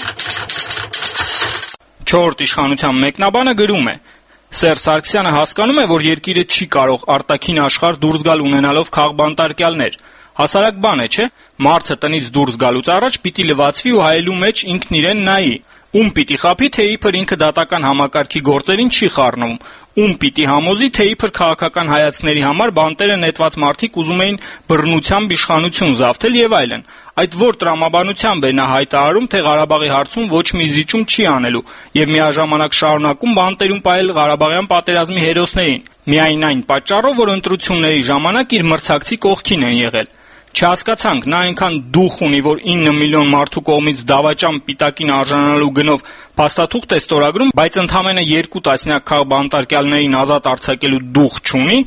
4-րդ իշխանության մեկնաբանը գրում է. Սերժ Սարգսյանը հասկանում է, որ երկիրը չի կարող արտաքին աշխարհ դուրս գալ ունենալով քաղբանտարկյալներ։ Հասարակ բան է, չէ՞։ Մարդը տնից դուրս գալուց առաջ պիտի լվացվի ու հայելու մեջ ինքն իրեն նայի։ Ում պիտի խաբի, թե իբր ինքը դատական համակարգի գործերին չի խառնվում։ Ում պիտի համոզի, թե իբր քաղաքական հայացքների համար բանտերը նետված մարդիկ ուզում էին բռնությամբ իշխանություն զավթել եւ այլն։ Այդ որ տրամաբանությամբ է նա հայտարարում, թե Ղարաբաղի հարցում ոչ մի զիջում չի անելու եւ միաժամանակ շարունակում բանտերում պահել Ղարաբաղյան պատերազմի հերոսներին։ Միայն այն պատճառով, որ ընտրությունների ժամանակ իր մրցակցի կողքին են եղել։ Չհասկացանք, նա այնքան դուխ ունի, որ 9 միլիոն մարդու կողմից դավաճան պիտակին արժանանալու գնով փաստաթուղթ է ստորագրում, բայց ընդամենը 2 տասնյակ քաղբանտարկյալներին ազատ արձակելու դուխ չունի։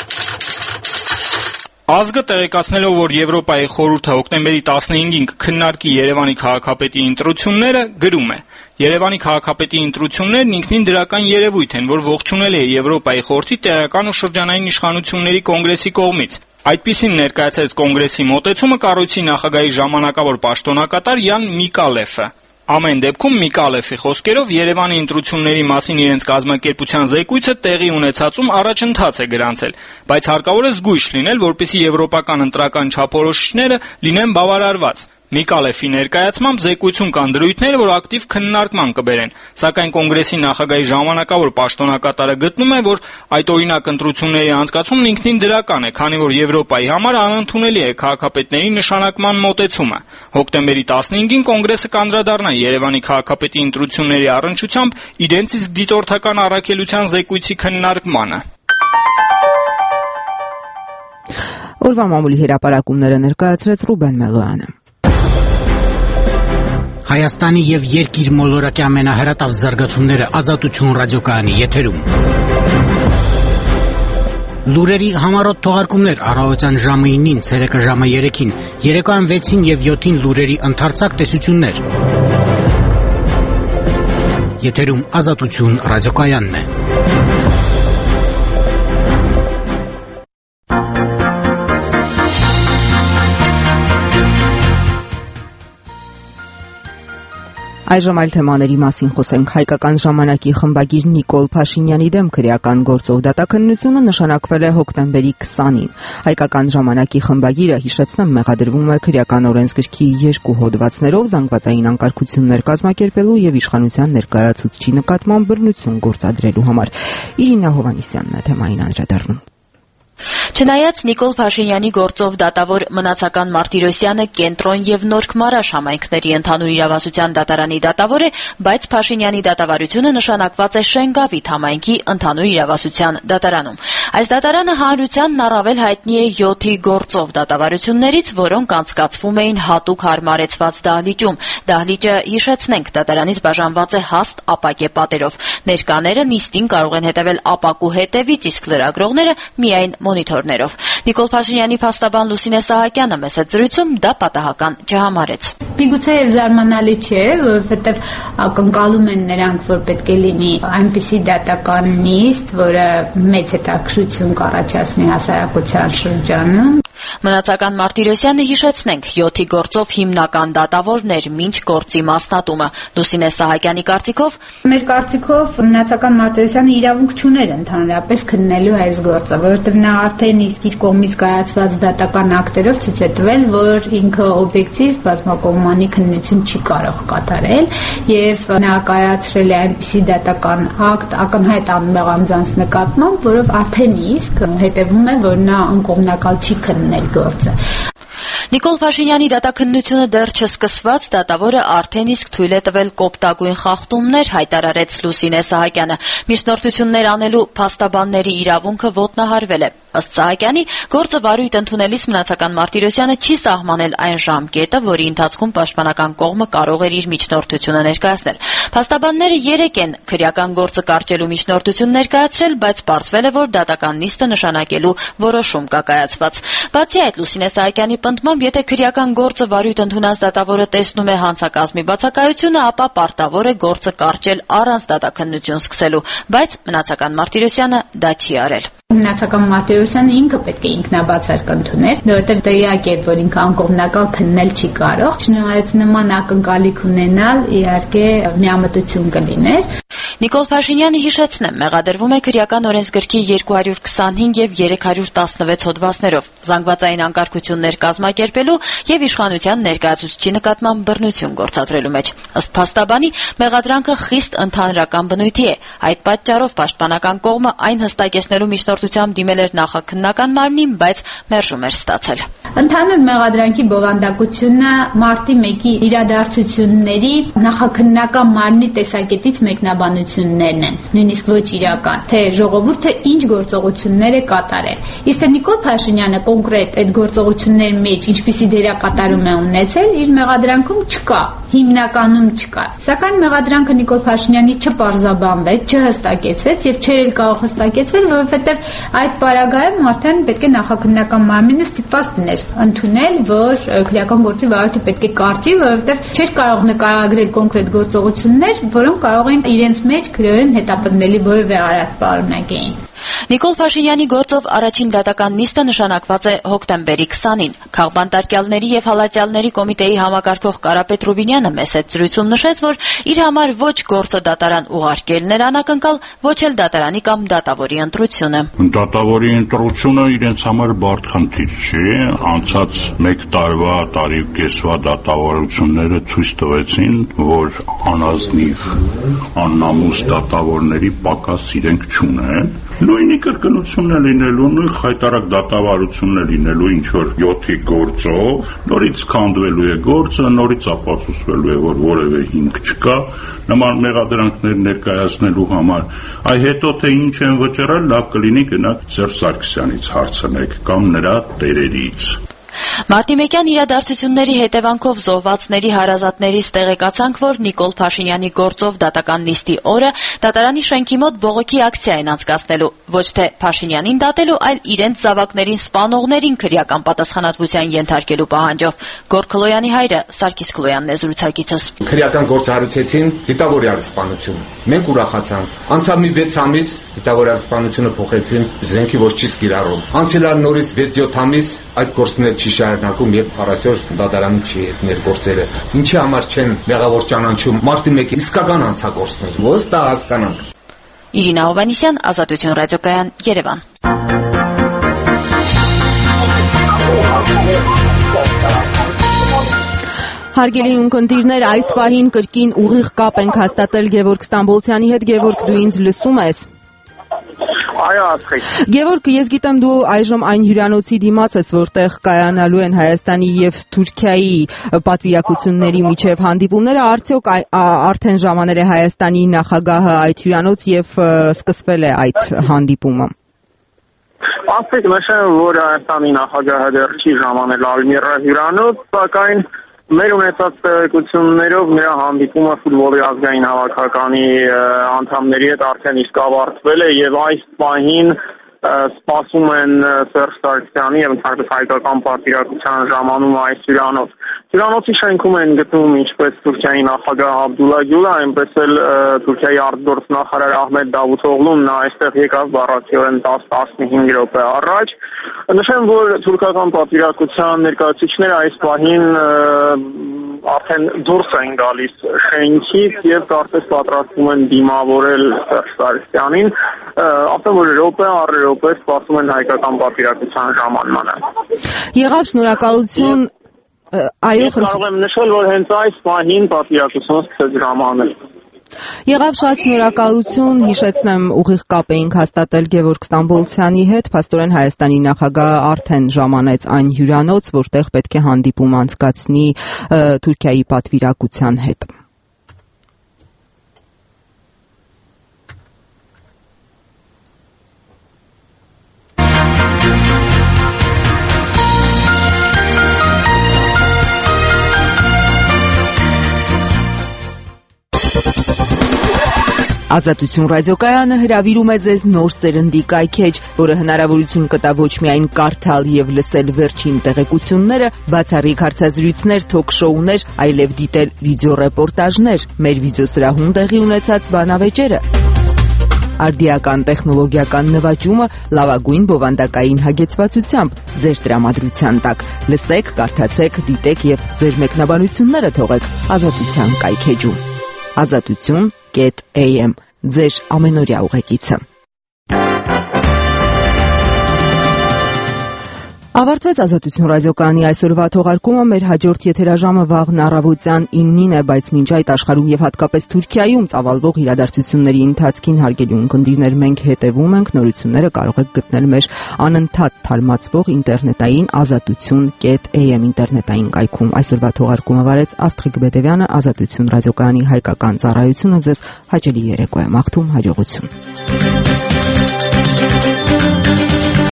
Ազգը տեղեկացնելով, որ Եվրոպայի խորհուրդը հոկտեմբերի 15-ին կքննարկի Երևանի քաղաքապետի ընտրությունները, գրում է. Երևանի քաղաքապետի ընտրություններն ինքնին դրական երևույթ են, որ ողջունել է Եվրոպայի խորհրդի տեղական ու շրջանային իշխանությունների կոնգրեսի կողմից։ Այդպիսին ներկայացրեց կոնգրեսի մոտեցումը կառույցի նախագահի ժամանակավոր պաշտոնակատար Յան Միկալեֆը։ Ամեն դեպքում Միկալեֆի խոսքերով Երևանի ընտրությունների մասին իրենց կազմակերպության զեկույցը տեղի ունեցածում առաջընթաց է գրանցել, բայց հարկավոր է զգույշ լինել, որպեսզի եվրոպական ընտրական չափորոշիչները լինեն բավարարված։ Միկալեֆի ներկայացմամբ զեկույցում կան դրույթներ, որ ակտիվ քննարկման կբերեն, սակայն կոնգրեսի նախագահի ժամանակավոր պաշտոնակատարը գտնում է, որ այդ օրինակ ընտրությունների անցկացումն ինքնին դրական է, քանի որ Եվրոպայի համար անընդունելի է քաղաքապետների նշանակման մոտեցումը։ Հոկտեմբերի 15-ին կոնգրեսը կանդրադառնա Երևանի քաղաքապետի ընտրությունների առնչությամբ իրենց իսկ դիտորդական առաքելության զեկույցի քննարկմանը։ Օրվա մամուլի հրապարակումները ներկայացրեց Ռուբեն Մելոյանը։ Հայաստանի եւ երկիր մոլորակի ամենահրատապ զարգացումները Ազատություն ռադիոկայանի եթերում։ Լուրերի համառոտ թողարկումներ առավոտյան ժամը 9-ին, ցերեկը ժամը 3-ին, երեկոյան 6-ին եւ 7-ին լուրերի ընդարձակ տեսություններ։ Եթերում Ազատություն ռադիոկայանն է։ Այժմ այլ թեմաների մասին խոսենք։ Հայկական ժամանակի խմբագիր Նիկոլ Փաշինյանի դեմ քրեական գործով դատաքննությունը նշանակվել է հոկտեմբերի 20-ին։ Հայկական ժամանակի խմբագիրը, հիշեցնեմ, մեղադրվում է քրեական օրենսգրքի 2 հոդվածներով զանգվածային անկարգություններ կազմակերպելու եւ իշխանության ներկայացուցչի նկատմամբ բռնություն գործադրելու համար։ Իրինա Հովանիսյանն է թեմային անդրադառնում։ Չնայած Նիկոլ Փաշինյանի գործով դատավոր Մնացական Մարտիրոսյանը Կենտրոն եւ Նորք Մարաշ համայնքների ընդհանուր իրավասության դատարանի դատավոր է, բայց Փաշինյանի դատավարությունը նշանակված է Շենգավիթ համայնքի ընդհանուր իրավասության դատարանում։ Այս դատարանը հանրությանն առավել հայտնի է 7-ի գործով դատավարություններից, որոնք անցկացվում էին հատուկ հարմարեցված դահլիճում։ Դահլիճը, հիշեցնենք, դատարանից բաժանված է հաստ ապակե պատերով։ Ներկաները նիստին կարող են հետևել ապակու հետևից, իսկ լրագրողները միայն մոնիթորներով։ Նիկոլ Փաշինյանի փաստաբան Լուսինե Սահակյանը մեծ զրույցում դա պատահական չհամարեց։ Միգուցե զարմանալի չէ, որովհետև ակնկալում են նրանք, որ պետք է լինի այնպիսի դատական նիստ, որը մեծ հետաքրքրություն կառաջացնի հասարակության շրջանում։ Մնացական Մարտիրոսյանը, հիշեցնենք, 7-ի գործով հիմնական դատավորն էր մինչ գործի մասնատումը։ Լուսինե Սահակյանի կարծիքով, մեր կարծիքով Մնացական Մարտիրոսյանը իրավունք չուներ ընդհանրապես քննելու այս գործը, որովհետև նա արդեն իսկ իր կողմից կայացված դատական ակտերով ցույց է տվել, որ ինքը օբյեկտիվ բազմակողմանի քննություն չի կարող կատարել, եւ նա կայացրել է այնպիսի դատական ակտ ակնհայտ անմեղ անձանց նկատմամբ, որով արդեն իսկ հետևում է, որ նա անկողմնակալ չի քննել գործը։ Նիկոլ Փաշինյանի դատաքննությունը դեռ չսկսված, դատավորը արդեն իսկ թույլ է տվել կոպտագույն խախտումներ, հայտարարեց Լուսինե Սահակյանը։ Միջնորդություններ անելու փաստաբանների իրավունքը ոտնահարվել է։ Ըստ Սահակյանի, գործը վարույթ ընդունելիս Մնացական Մարտիրոսյանը չի սահմանել այն ժամկետը, որի ընթացքում պաշտպանական կողմը կարող էր իր միջնորդությունը ներկայացնել։ Փաստաբանները 3 են քրեական գործը կարճելու միջնորդություն ներկայացրել, բայց պարզվել է, որ դատական նիստը նշանակելու որոշում կա կայացված։ Բացի այդ, Լուսինե Սահակյանի պնդմամբ, եթե քրեական գործը վարույթ ընդունած դատավորը տեսնում է հանցակազմի բացակայությունը, ապա պարտավոր է գործը կարճել առանց դատաքննություն սկսելու, բայց Մնացական Մարտիրոսյանը դա չի արել։ Մնացական Մարտիրոսյանը ինքը պետք է ինքնաբացարկ ընդուներ, որովհետև տեղյակ է, որ ինքը անկողմնակալ քննել չի կարող։ Չնայած նման ակնկալիք ունենալ, իհարկե միամտություն կլիներ։ Նիկոլ Փաշինյանը հիշեցնեմ, մեղադրվում է քրեական օրենսգրքի 225 եւ 316 հոդվածներով զանգվածային անկարգություններ կազմակերպելու եւ իշխանության ներկայացուցչի նկատմամբ բռնություն գործադրելու մեջ։ Ըստ փաստաբանի, մեղադրանքը խիստ ընդհանրական բնույթի է։ Այդ պատճառով պաշտպանական կողմը այն հստակեցնելու միջնորդությամբ դիմել էր նախաքննական մարմնին, բայց մերժում էր ստացել։ Ընդհանուր մեղադրանքի բովանդակությունը մարտի 1-ի իրադարձությունների նախաքննական մարմնի տեսակետից մեկնաբանություններն են, նույնիսկ ոչ իրական, թե ժողովուրդը ինչ գործողություններ է կատարել։ Իսկ թե Նիկոլ Փաշինյանը կոնկրետ այդ գործողությունների մեջ ինչպիսի դերակատարում է ունեցել, իր մեղադրանքում չկա, հիմնականում չկա։ Սակայն մեղադրանքը Նիկոլ Փաշինյանի չպարզաբանվեց, չհստակեցվեց եւ չէր էլ կարող հստակեցվել, որովհետեւ այդ պարագայում արդեն պետք է նախաքննական մարմինը ստիպված լիներ ընդունել, որ քրեական գործի վարույթը պետք է կարճի, որովհետեւ չէր կարող նկարագրել կոնկրետ գործողություններ, որոնք կարող են իրենց մեջ քրեորեն հետապնդելի որևէ արարք պարունակեին։ Նիկոլ Փաշինյանի գործով առաջին դատական նիստը նշանակված է հոկտեմբերի 20-ին։ Քաղբանտարկյալների եւ հալածյալների կոմիտեի համակարգող Կարապետ Ռուբինյանը մեծ զրույցում նշեց, որ իր համար ոչ գործը դատարան ուղարկելն էր անակնկալ, ոչ էլ դատարանի կամ դատավորի ընտրությունը։ Դատավորի ընտրությունը իրենց համար բարդ խնդիր չէ։ Անցած 1 տարվա, տարի ու կեսվա դատավորությունները ցույց տվեցին, որ անազնիվ, աննամուս դատավորների պակաս իրենք չունեն։ Նույնի կրկնությունն է լինելու, նույն խայտարակ դատավարությունն է լինելու ինչ որ 7-ի գործով, նորից քանդվելու է գործը, նորից ապացուցվելու է, որ որևէ հիմք չկա նման մեղադրանքներ ներկայացնելու համար։ Այ հետո թե ինչ են վճռել, լավ կլինի գնաք Սերժ Սարգսյանից հարցնեք կամ նրա տերերից։ Մարտի 1-յան իրադարձությունների հետևանքով զոհվածների հարազատներից տեղեկացանք, որ Նիկոլ Փաշինյանի գործով դատական նիստի օրը դատարանի շենքի մոտ բողոքի ակցիա են անցկացնելու, ոչ թե Փաշինյանին դատելու, այլ իրենց զավակներին սպանողներին քրեական պատասխանատվության ենթարկելու պահանջով։ Գորգ Քլոյանի հայրը Սարգիս Քլոյանն է զրուցակիցս։ Քրեական գործ հարուցեցին դիտավորյալ սպանությունը։ Մենք ուրախացանք։ Անցավ մի 6 ամիս դիտավորյալ սպանությունը փոխեցին զենքի ոչ չի սկիրառում։ Անցյալ նորից 6-7 ամիս այդ գործն չի շարունակում եւ առասյոս դատարանում չի մեր գործերը։ Ինչի համար չեն մեղավոր ճանաչում մարտի 1-ի իսկական հանցագործներ։ Ոնց դա հասկանանք։ Իրինա Հովանիսյան, Ազատություն ռադիոկայան, Երևան։ Հարգելի ունկնդիրներ, այս պահին կրկին ուղիղ կապ ենք հաստատել Գևորգ Ստամբոլցյանի հետ։ Գևորգ, դու ինձ լսում ես։ Այո, ասխի։ Գևորգ, ես գիտեմ դու այժմ այն հյուրանոցի դիմաց ես, որտեղ կայանալու են Հայաստանի եւ Թուրքիայի պատվիրակությունների միջև հանդիպումները, արդյոք արդեն ժամանել է Հայաստանի նախագահը այդ հյուրանոց եւ սկսվել է այդ հանդիպումը։ Ասեք, նշեմ, որ Հայաստանի նախագահը դեռ չի ժամանել Ալմիրա հյուրանոց, սակայն մեր ունեցած տեղեկություններով նրա հանդիպումը ֆուտբոլի ազգային հավաքականի անդամների հետ արդեն իսկ ավարտվել է եւ այս պահին սպասում են Սերժ Սարգսյանի եւ ընդհանրապես հայկական պատվիրակության ժամանումը այս հյուրանոց։ Հյուրանոցի շենքում են գտնվում ինչպես Թուրքիայի նախագահ Աբդուլլա Գյուլը, այնպես էլ Թուրքիայի արտգործնախարար Ահմեդ Դավութօղլուն, նա այստեղ եկավ բառացիորեն 10-15 րոպե առաջ։ Նշեմ, որ թուրքական պատվիրակության ներկայացուցիչները այս պահին արդեն դուրս են գալիս շենքից եւ կարծես պատրաստվում են դիմավորել Սերժ Սարգսյանին, ասեմ, որ րոպե առ րոպե սպասում են հայկական պատվիրակության ժամանմանը։ Եղավ, շնորհակալություն։ Այո, կարող եմ նշել, որ հենց այս պահին պատվիրակությունը սկսեց ժամանել։ Եղավ, շատ շնորհակալություն, հիշեցնեմ ուղիղ կապ էինք հաստատել Գևորգ Ստամբոլցյանի հետ, փաստորեն Հայաստանի նախագահը արդեն ժամանեց այն հյուրանոց, որտեղ պետք է հանդիպում անցկացնի Թուրքիայի պատվիրակության հետ։ Ազատություն ռադիոկայանը հրավիրում է ձեզ նոր սերնդի կայքեջ, որը հնարավորություն կտա ոչ միայն կարդալ եւ լսել վերջին տեղեկությունները, բացառիկ հարցազրույցներ, թոք-շոուներ, այլև դիտել վիդեոռեպորտաժներ, մեր վիդեոսրահում տեղի ունեցած բանավեճերը, արդիական տեխնոլոգիական նվաճումը լավագույն բովանդակային հագեցվածությամբ ձեր տրամադրության տակ։ Լսեք, կարդացեք, դիտեք եւ ձեր մեկնաբանությունները թողեք Ազատության կայքեջում։ Azatutun.am ձեր ամենօրյա ուղեկիցը։ Ավարտվեց Ազատություն ռադիոկայանի այսօրվա թողարկումը, մեր հաջորդ եթերաժամը վաղն առավոտյան 9-ին է, բայց մինչ այդ աշխարհում եւ հատկապես Թուրքիայում ծավալվող իրադարձությունների ընթացքին հարգելի ունկնդիրներ, մենք հետևում ենք, նորությունները կարող եք գտնել մեր անընդհատ թարմացվող ինտերնետային azatutun.am ինտերնետային կայքում։ Այսօրվա թողարկումը վարեց Աստղիկ Բեդևյանը, Ազատություն ռադիոկայանի հայկական ծառայությունը ձեզ հաճելի երեկո է մաղթում, հաջողություն։